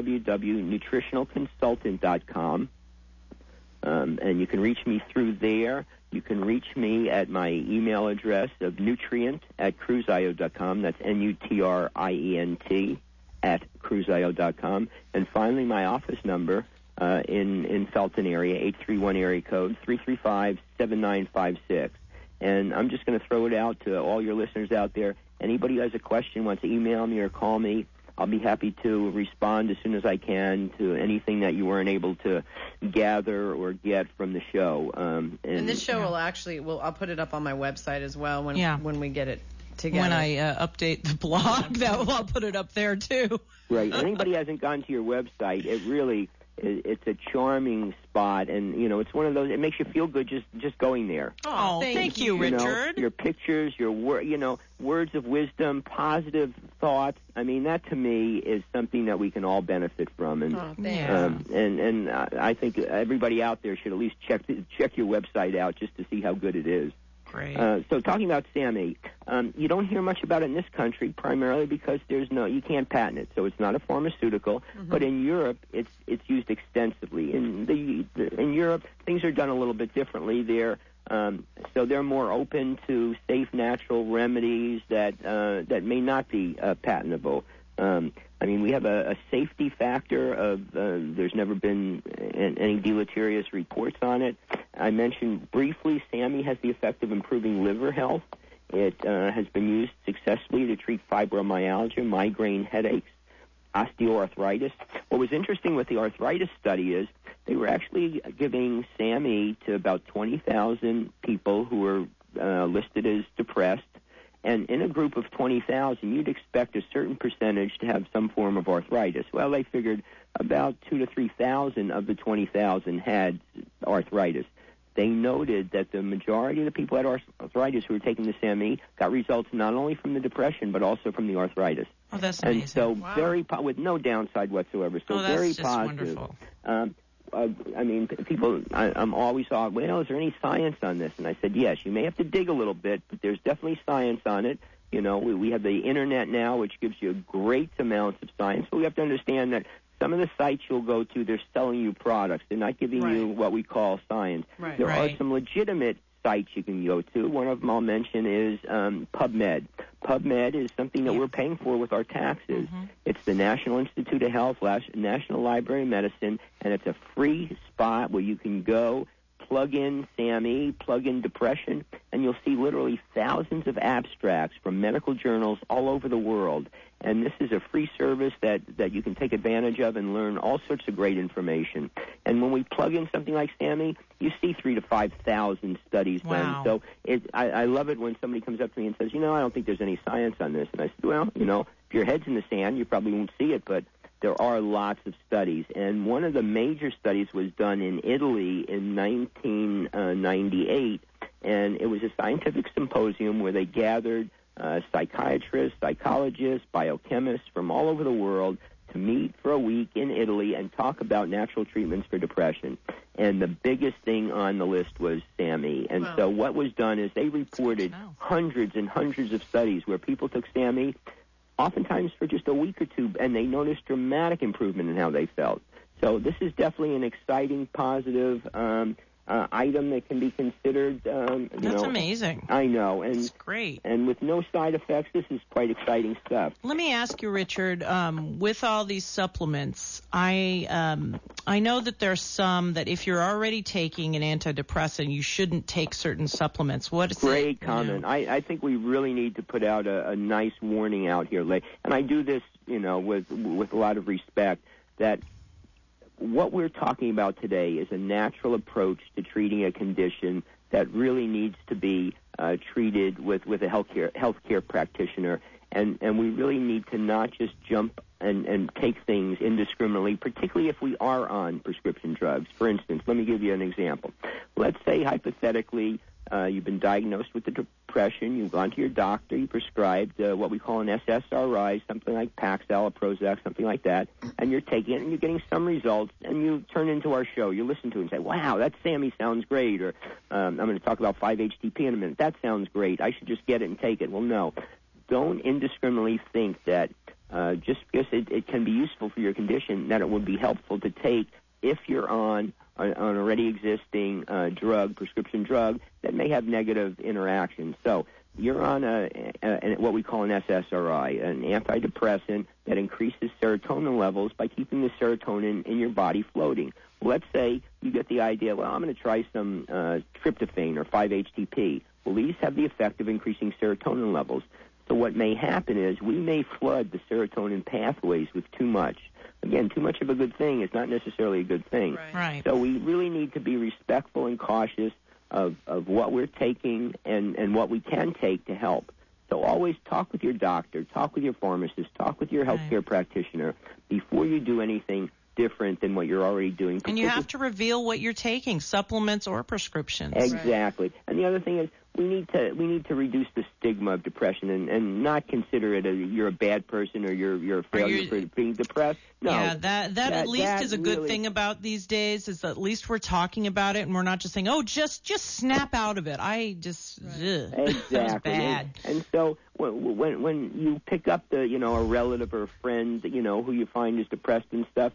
www.nutritionalconsultant.com, and you can reach me through there. You can reach me at my email address of nutrient@cruiseio.com. That's Nutrient @cruiseio.com. And finally, my office number in Felton area, 831 area code, 335-7956. And I'm just going to throw it out to all your listeners out there. Anybody who has a question, wants to email me or call me, I'll be happy to respond as soon as I can to anything that you weren't able to gather or get from the show.
And this show will actually, I'll put it up on my website as well when we get it together.
When I update the blog, I'll put it up there too.
Right. Anybody who hasn't gone to your website, it's a charming spot, and it's one of those. It makes you feel good just going there.
Oh, thank you, Richard.
Your pictures, your words of wisdom, positive thoughts. I mean, that to me is something that we can all benefit from. And and I think everybody out there should at least check your website out just to see how good it is.
Great.
So talking about SAMe, you don't hear much about it in this country, primarily because you can't patent it, so it's not a pharmaceutical. Mm-hmm. But in Europe, it's used extensively. In Europe, things are done a little bit differently there, so they're more open to safe, natural remedies that may not be patentable. I mean, we have a safety factor of there's never been any deleterious reports on it. I mentioned briefly SAMe has the effect of improving liver health. It has been used successfully to treat fibromyalgia, migraine headaches, osteoarthritis. What was interesting with the arthritis study is they were actually giving SAMe to about 20,000 people who were listed as depressed. And in a group of 20,000, you'd expect a certain percentage to have some form of arthritis. Well, they figured about 2,000 to 3,000 of the 20,000 had arthritis. They noted that the majority of the people who had arthritis who were taking the SAMe got results not only from the depression but also from the arthritis.
Oh, that's amazing.
And so with no downside whatsoever. So very
just
positive.
Wonderful.
I mean, people, I'm always thought, well, is there any science on this? And I said, yes, you may have to dig a little bit, but there's definitely science on it. We have the Internet now, which gives you great amounts of science, but we have to understand that some of the sites you'll go to, they're selling you products. They're not giving you what we call science.
Right.
There are some legitimate sites you can go to. One of them I'll mention is PubMed. PubMed is something that we're paying for with our taxes. Mm-hmm. It's the National Institute of Health, National Library of Medicine, and it's a free spot where you can go, plug in SAMe, plug in depression, and you'll see literally thousands of abstracts from medical journals all over the world. And this is a free service that you can take advantage of and learn all sorts of great information. And when we plug in something like SAMe, you see 3,000 to 5,000 studies done. So I love it when somebody comes up to me and says, I don't think there's any science on this. And I said, well, if your head's in the sand, you probably won't see it, but there are lots of studies. And one of the major studies was done in Italy in 1998, and it was a scientific symposium where they gathered psychiatrists, psychologists, biochemists from all over the world to meet for a week in Italy and talk about natural treatments for depression. And the biggest thing on the list was SAMe. And so what was done is they reported hundreds and hundreds of studies where people took SAMe, oftentimes for just a week or two, and they noticed dramatic improvement in how they felt. So this is definitely an exciting, positive item that can be considered.
That's amazing.
I know. And
it's great.
And with no side effects, this is quite exciting stuff.
Let me ask you, Richard, with all these supplements, I know that there's some that if you're already taking an antidepressant, you shouldn't take certain supplements. What is
Great comment. I think we really need to put out a nice warning out here. And I do this, with a lot of respect, that what we're talking about today is a natural approach to treating a condition that really needs to be treated with a healthcare practitioner, and we really need to not just jump and take things indiscriminately, particularly if we are on prescription drugs. For instance, let me give you an example. Let's say, hypothetically, you've been diagnosed with the depression, you've gone to your doctor, you prescribed what we call an SSRI, something like Paxil or Prozac, something like that, and you're taking it and you're getting some results, and you turn into our show, you listen to it and say, wow, that SAMe sounds great, or I'm going to talk about 5-HTP in a minute, that sounds great, I should just get it and take it. Well, no. Don't indiscriminately think that just because it can be useful for your condition, that it would be helpful to take if you're on an already existing prescription drug that may have negative interactions. So you're on what we call an SSRI, an antidepressant that increases serotonin levels by keeping the serotonin in your body floating. Well, let's say you get the idea, well, I'm going to try some tryptophan or 5-HTP. Well, these have the effect of increasing serotonin levels. So what may happen is we may flood the serotonin pathways with too much. Again, too much of a good thing is not necessarily a good thing.
Right.
So we really need to be respectful and cautious of what we're taking and what we can take to help. So always talk with your doctor, talk with your pharmacist, talk with your healthcare practitioner before you do anything different than what you're already doing.
And you have to reveal what you're taking, supplements or prescriptions.
Exactly. Right. And the other thing is we need to reduce the stigma of depression and not consider it you're a bad person or you're a failure for being depressed. No.
Yeah, that at least is a good thing about these days, is that at least we're talking about it and we're not just saying, oh, just snap out of it. Exactly. That was bad.
And so when you pick up a relative or a friend, who you find is depressed and stuff,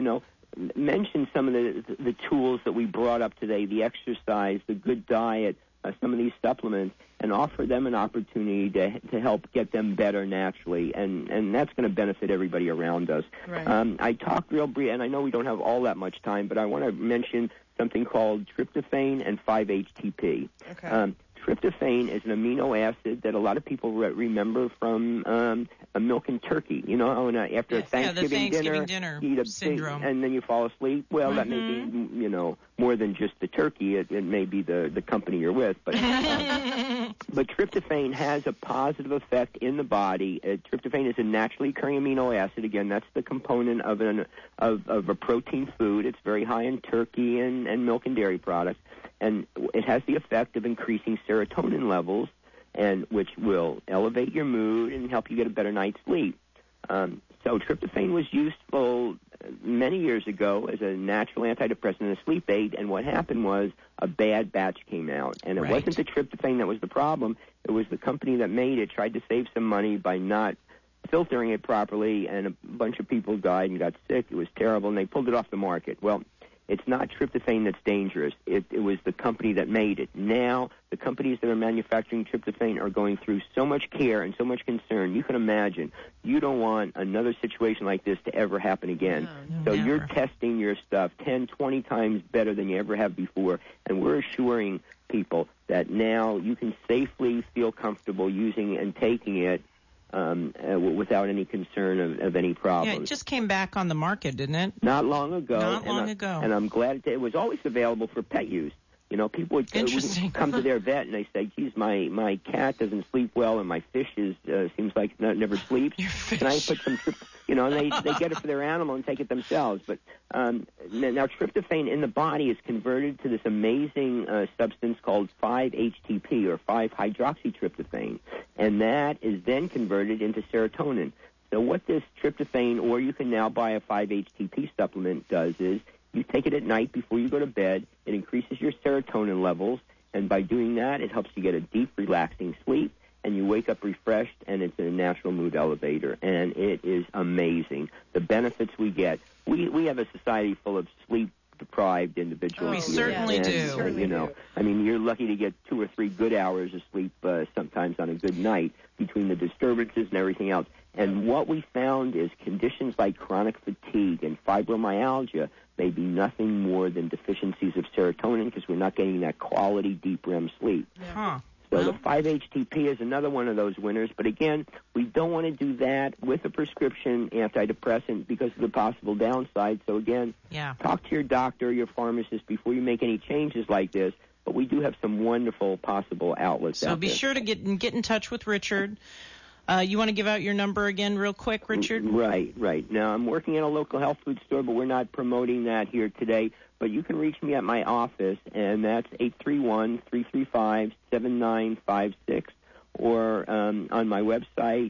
mention some of the tools that we brought up today, the exercise, the good diet, some of these supplements, and offer them an opportunity to help get them better naturally, and that's going to benefit everybody around us.
Right.
I talked real brief, and I know we don't have all that much time, but I want to mention something called tryptophan and 5-HTP.
Okay.
Tryptophan is an amino acid that a lot of people remember from milk and turkey. After a Thanksgiving dinner, you eat a
syndrome,
and then you fall asleep. Well, that may be, more than just the turkey. It may be the company you're with. But but tryptophan has a positive effect in the body. Tryptophan is a naturally occurring amino acid. Again, that's the component of a protein food. It's very high in turkey and milk and dairy products. And it has the effect of increasing serotonin levels, and which will elevate your mood and help you get a better night's sleep. So tryptophan was useful many years ago as a natural antidepressant and a sleep aid, and what happened was a bad batch came out. And it wasn't the tryptophan that was the problem. It was the company that made it tried to save some money by not filtering it properly, and a bunch of people died and got sick. It was terrible, and they pulled it off the market. Well, it's not tryptophan that's dangerous. It was the company that made it. Now, the companies that are manufacturing tryptophan are going through so much care and so much concern. You can imagine. You don't want another situation like this to ever happen again.
No,
so
never.
You're testing your stuff 10, 20 times better than you ever have before, and we're assuring people that now you can safely feel comfortable using and taking it without any concern of any problems.
Yeah, it just came back on the market, didn't it?
Not long ago.
ago.
And I'm glad it was always available for pet use. People would come to their vet and they say, geez, my cat doesn't sleep well and my fish seems like it never sleeps.
Your fish.
Can I put some you know, and they get it for their animal and take it themselves. But now tryptophan in the body is converted to this amazing substance called 5-HTP, or 5-hydroxytryptophan, and that is then converted into serotonin. So what this tryptophan, or you can now buy a 5-HTP supplement, does is you take it at night before you go to bed. It increases your serotonin levels, and by doing that, it helps you get a deep, relaxing sleep, and you wake up refreshed, and it's a natural mood elevator, and it is amazing. The benefits we get. We have a society full of sleep-deprived individuals.
We certainly do.
You know, I mean, you're lucky to get 2 or 3 good hours of sleep sometimes on a good night between the disturbances and everything else. And what we found is conditions like chronic fatigue and fibromyalgia may be nothing more than deficiencies of serotonin because we're not getting that quality deep REM sleep.
Huh.
So the 5-HTP is another one of those winners. But again, we don't want to do that with a prescription antidepressant because of the possible downside. So again, talk to your doctor, your pharmacist before you make any changes like this. But we do have some wonderful possible outlets out there.
So be sure to get in touch with Richard. You want to give out your number again real quick, Richard?
Right. Now, I'm working at a local health food store, but we're not promoting that here today. But you can reach me at my office, and that's 831-335-7956, or on my website,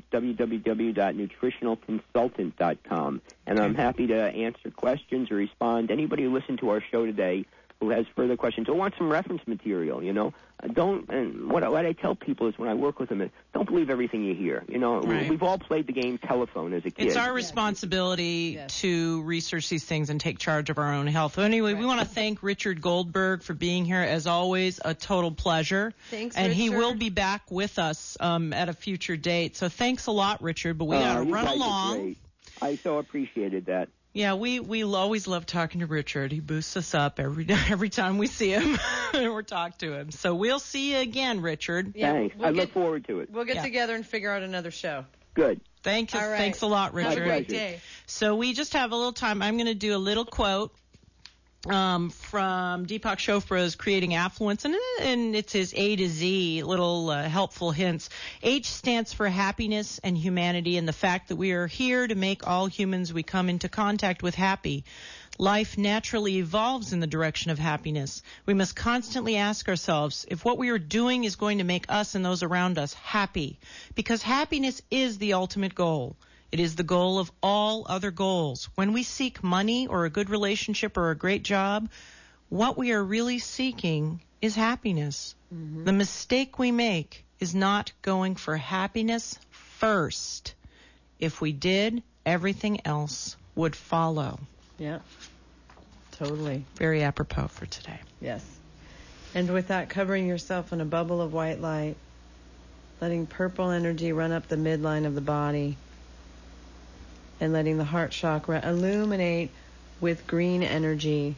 www.nutritionalconsultant.com. And I'm happy to answer questions or respond. Anybody who listened to our show today who has further questions or wants some reference material, you know, what I tell people is when I work with them is don't believe everything you hear. You know, we've all played the game telephone as a kid.
It's our responsibility to research these things and take charge of our own health. Anyway, we want to thank Richard Goldberg for being here. As always, a total pleasure.
Thanks,
and
Richard.
he will be back with us at a future date. So thanks a lot, Richard, but we got to run along.
I so appreciated that.
Yeah, we always love talking to Richard. He boosts us up every time we see him or talk to him. So we'll see you again, Richard.
Yeah, thanks. I look forward to it.
We'll get together and figure out another show.
Good.
Thank you.
All right.
Thanks a lot, Richard.
Have a great day.
So we just have a little time. I'm going to do a little quote from Deepak Chopra's Creating Affluence, and it's his A to Z little helpful hints. H stands for happiness and humanity, and the fact that we are here to make all humans we come into contact with happy. Life naturally evolves in the direction of happiness. We must constantly ask ourselves if what we are doing is going to make us and those around us happy, because happiness is the ultimate goal. It is the goal of all other goals. When we seek money or a good relationship or a great job, what we are really seeking is happiness. Mm-hmm. The mistake we make is not going for happiness first. If we did, everything else would follow.
Yeah, totally.
Very apropos for today.
Yes. And with that, covering yourself in a bubble of white light, letting purple energy run up the midline of the body, and letting the heart chakra illuminate with green energy.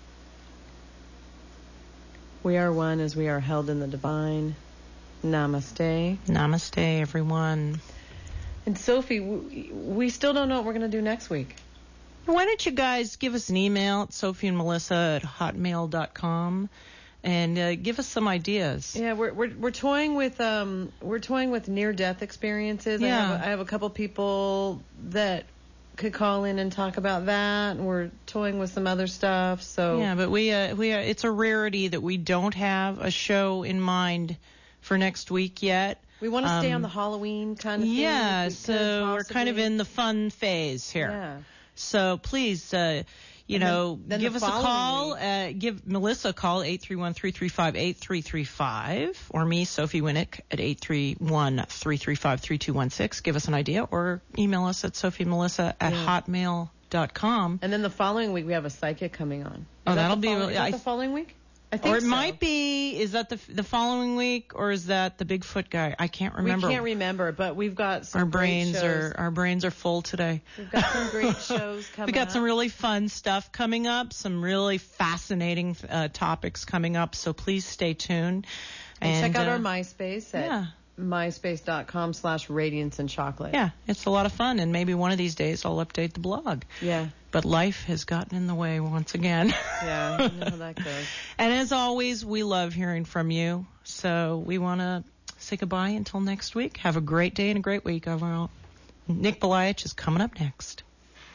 We are one as we are held in the divine. Namaste.
Namaste, everyone.
And Sophie, we still don't know what we're going to do next week.
Why don't you guys give us an email at sophieandmelissa@hotmail.com and give us some ideas.
Yeah, we're toying with near-death experiences.
Yeah.
I have a couple people that could call in and talk about that. And we're toying with some other stuff. So
yeah, but we it's a rarity that we don't have a show in mind for next week yet.
We want to stay on the Halloween kind of thing.
Yeah, so we're kind of in the fun phase here.
Yeah.
So please, then give us a call. Give Melissa a call, 831-335-8335, or me, Sophie Winnick, at 831-335-3216. Give us an idea, or email us at sophiemelissa@hotmail.com.
And then the following week we have a psychic coming on.
Is that
the following week? I think
or it
so.
might be. Is that the following week, or is that the Bigfoot guy? I can't remember.
We can't remember, but we've got some
our
great shows.
Our brains are full today.
We've got some great shows coming up.
We got some really fun stuff coming up, some really fascinating topics coming up, so please stay tuned.
And check out our MySpace at myspace.com/radiance and chocolate.
Yeah, it's a lot of fun, and maybe one of these days I'll update the blog.
Yeah.
But life has gotten in the way once again.
Yeah, I know how that goes.
And as always, we love hearing from you. So we want to say goodbye until next week. Have a great day and a great week, overall. Nick Beliach is coming up next.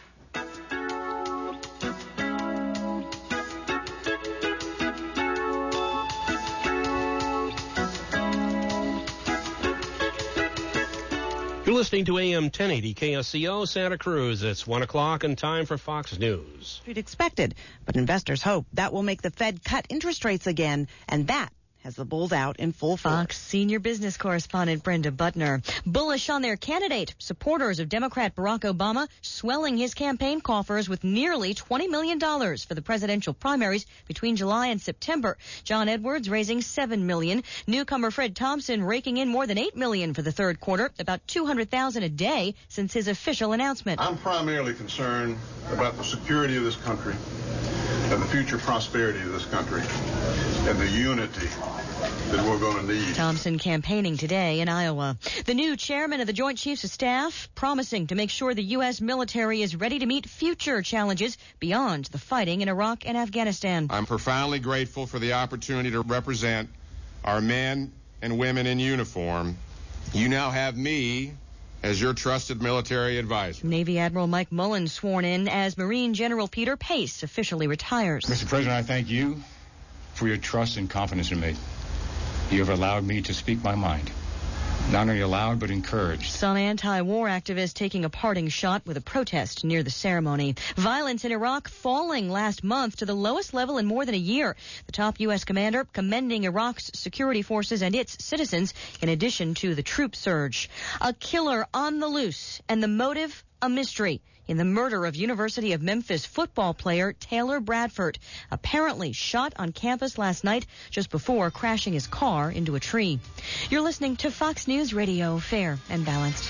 You're listening to AM 1080 KSCO Santa Cruz. It's 1 o'clock and time for Fox News.
Expected, but investors hope that will make the Fed cut interest rates again, and that has the bulls out in full force.
Fox senior business correspondent Brenda Butner. Bullish on their candidate. Supporters of Democrat Barack Obama swelling his campaign coffers with nearly $20 million for the presidential primaries between July and September. John Edwards raising $7 million. Newcomer Fred Thompson raking in more than $8 million for the third quarter, about $200,000 a day since his official announcement.
I'm primarily concerned about the security of this country and the future prosperity of this country and the unity that we're going to need.
Thompson campaigning today in Iowa. The new chairman of the Joint Chiefs of Staff promising to make sure the U.S. military is ready to meet future challenges beyond the fighting in Iraq and Afghanistan.
I'm profoundly grateful for the opportunity to represent our men and women in uniform. You now have me as your trusted military advisor.
Navy Admiral Mike Mullen sworn in as Marine General Peter Pace officially retires.
Mr. President, I thank you for your trust and confidence in me. You have allowed me to speak my mind. Not only allowed, but encouraged.
Some anti-war activists taking a parting shot with a protest near the ceremony. Violence in Iraq falling last month to the lowest level in more than a year. The top U.S. commander commending Iraq's security forces and its citizens in addition to the troop surge. A killer on the loose and the motive a mystery in the murder of University of Memphis football player Taylor Bradford, apparently shot on campus last night just before crashing his car into a tree. You're listening to Fox News Radio, fair and balanced.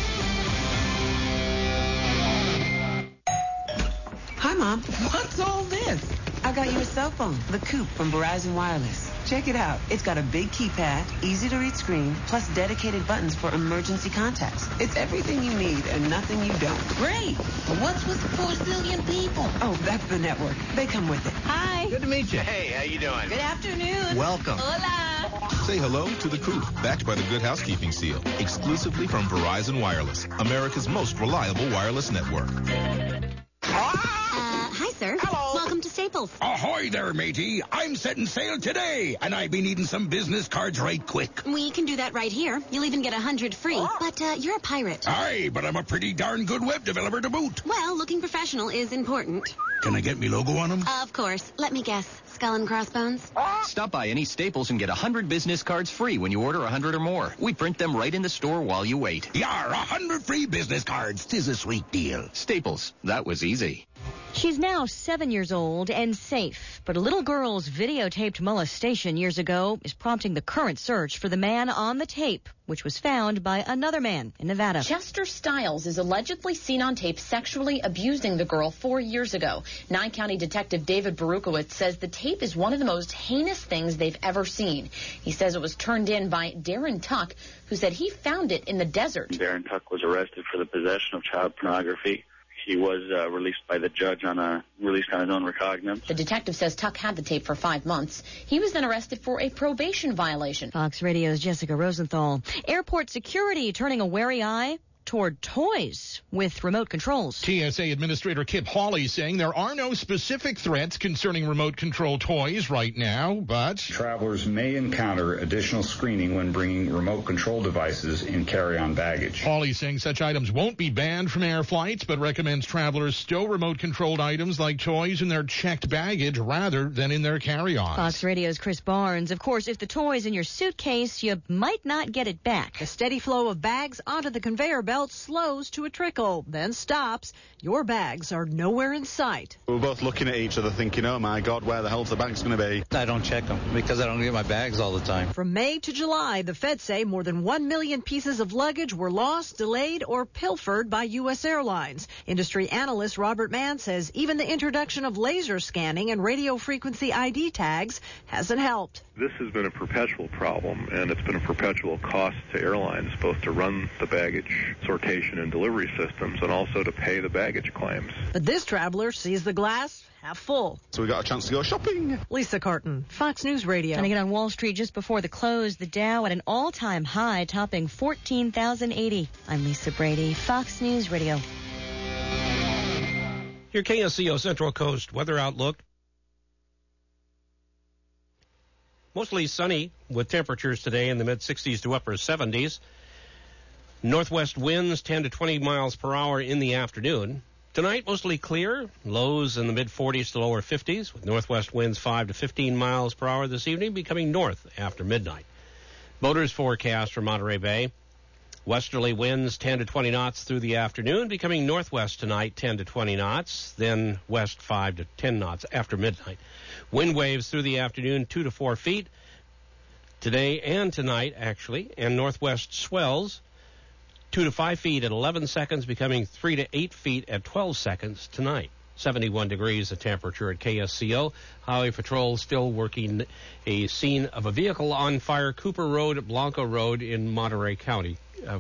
Hi, Mom. What's all this? I got you a cell phone, the Coupe from Verizon Wireless. Check it out. It's got a big keypad, easy-to-read screen, plus dedicated buttons for emergency contacts. It's everything you need and nothing you don't.
Great. What's with 4 zillion people?
Oh, that's the network. They come with it.
Hi.
Good to meet you. Hey, how you doing?
Good afternoon.
Welcome.
Hola.
Say hello to the Coupe, backed by the Good Housekeeping Seal, exclusively from Verizon Wireless, America's most reliable wireless network.
Hi, sir.
Hello.
Welcome to Staples.
Ahoy there, matey. I'm setting sail today, and I be needing some business cards right quick.
We can do that right here. You'll even get 100 free. But you're a pirate.
Aye, but I'm a pretty darn good web developer to boot.
Well, looking professional is important.
Can I get me logo on them?
Of course. Let me guess. Skull and Crossbones?
Stop by any Staples and get 100 business cards free when you order 100 or more. We print them right in the store while you wait.
Yar, 100 free business cards. 'Tis a sweet deal.
Staples. That was easy.
She's now 7 years old and safe, but a little girl's videotaped molestation years ago is prompting the current search for the man on the tape, which was found by another man in Nevada.
Chester Stiles is allegedly seen on tape sexually abusing the girl 4 years ago. Nye County Detective David Berukowitz says the tape is one of the most heinous things they've ever seen. He says it was turned in by Darren Tuck, who said he found it in the desert.
Darren Tuck was arrested for the possession of child pornography. He was released by the judge released on his own recognizance.
The detective says Tuck had the tape for 5 months. He was then arrested for a probation violation.
Fox Radio's Jessica Rosenthal. Airport security turning a wary eye toward toys with remote controls.
TSA Administrator Kip Hawley saying there are no specific threats concerning remote control toys right now, but
travelers may encounter additional screening when bringing remote control devices in carry-on baggage.
Hawley saying such items won't be banned from air flights, but recommends travelers stow remote-controlled items like toys in their checked baggage rather than in their carry-ons.
Fox Radio's Chris Barnes. Of course, if the toy's in your suitcase, you might not get it back.
A steady flow of bags onto the conveyor belt slows to a trickle, then stops. Your bags are nowhere in sight.
We're both looking at each other thinking, oh my God, where the hell's the bags going to be?
I don't check them because I don't get my bags all the time.
From May to July, the feds say more than 1 million pieces of luggage were lost, delayed, or pilfered by U.S. airlines. Industry analyst Robert Mann says even the introduction of laser scanning and radio frequency ID tags hasn't helped.
This has been a perpetual problem, and it's been a perpetual cost to airlines, both to run the baggage sortation and delivery systems and also to pay the baggage claims.
But this traveler sees the glass half full.
So we got a chance to go shopping.
Lisa Carton, Fox News Radio.
And again on Wall Street just before the close, the Dow at an all-time high, topping 14,080. I'm Lisa Brady, Fox News Radio.
Your KSCO Central Coast weather outlook. Mostly sunny with temperatures today in the mid-60s to upper 70s. Northwest winds 10 to 20 miles per hour in the afternoon. Tonight, mostly clear. Lows in the mid-40s to lower 50s, with northwest winds 5 to 15 miles per hour this evening, becoming north after midnight. Boaters forecast for Monterey Bay. Westerly winds 10 to 20 knots through the afternoon, becoming northwest tonight 10 to 20 knots, then west 5 to 10 knots after midnight. Wind waves through the afternoon 2 to 4 feet today and tonight, actually, and northwest swells 2 to 5 feet at 11 seconds, becoming 3 to 8 feet at 12 seconds tonight. 71 degrees the temperature at KSCO. Highway Patrol still working a scene of a vehicle on fire, Cooper Road, Blanco Road in Monterey County.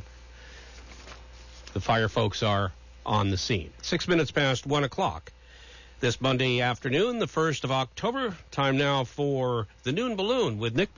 The fire folks are on the scene. 6 minutes past 1 o'clock. This Monday afternoon, the 1st of October. Time now for the Noon Balloon with Nick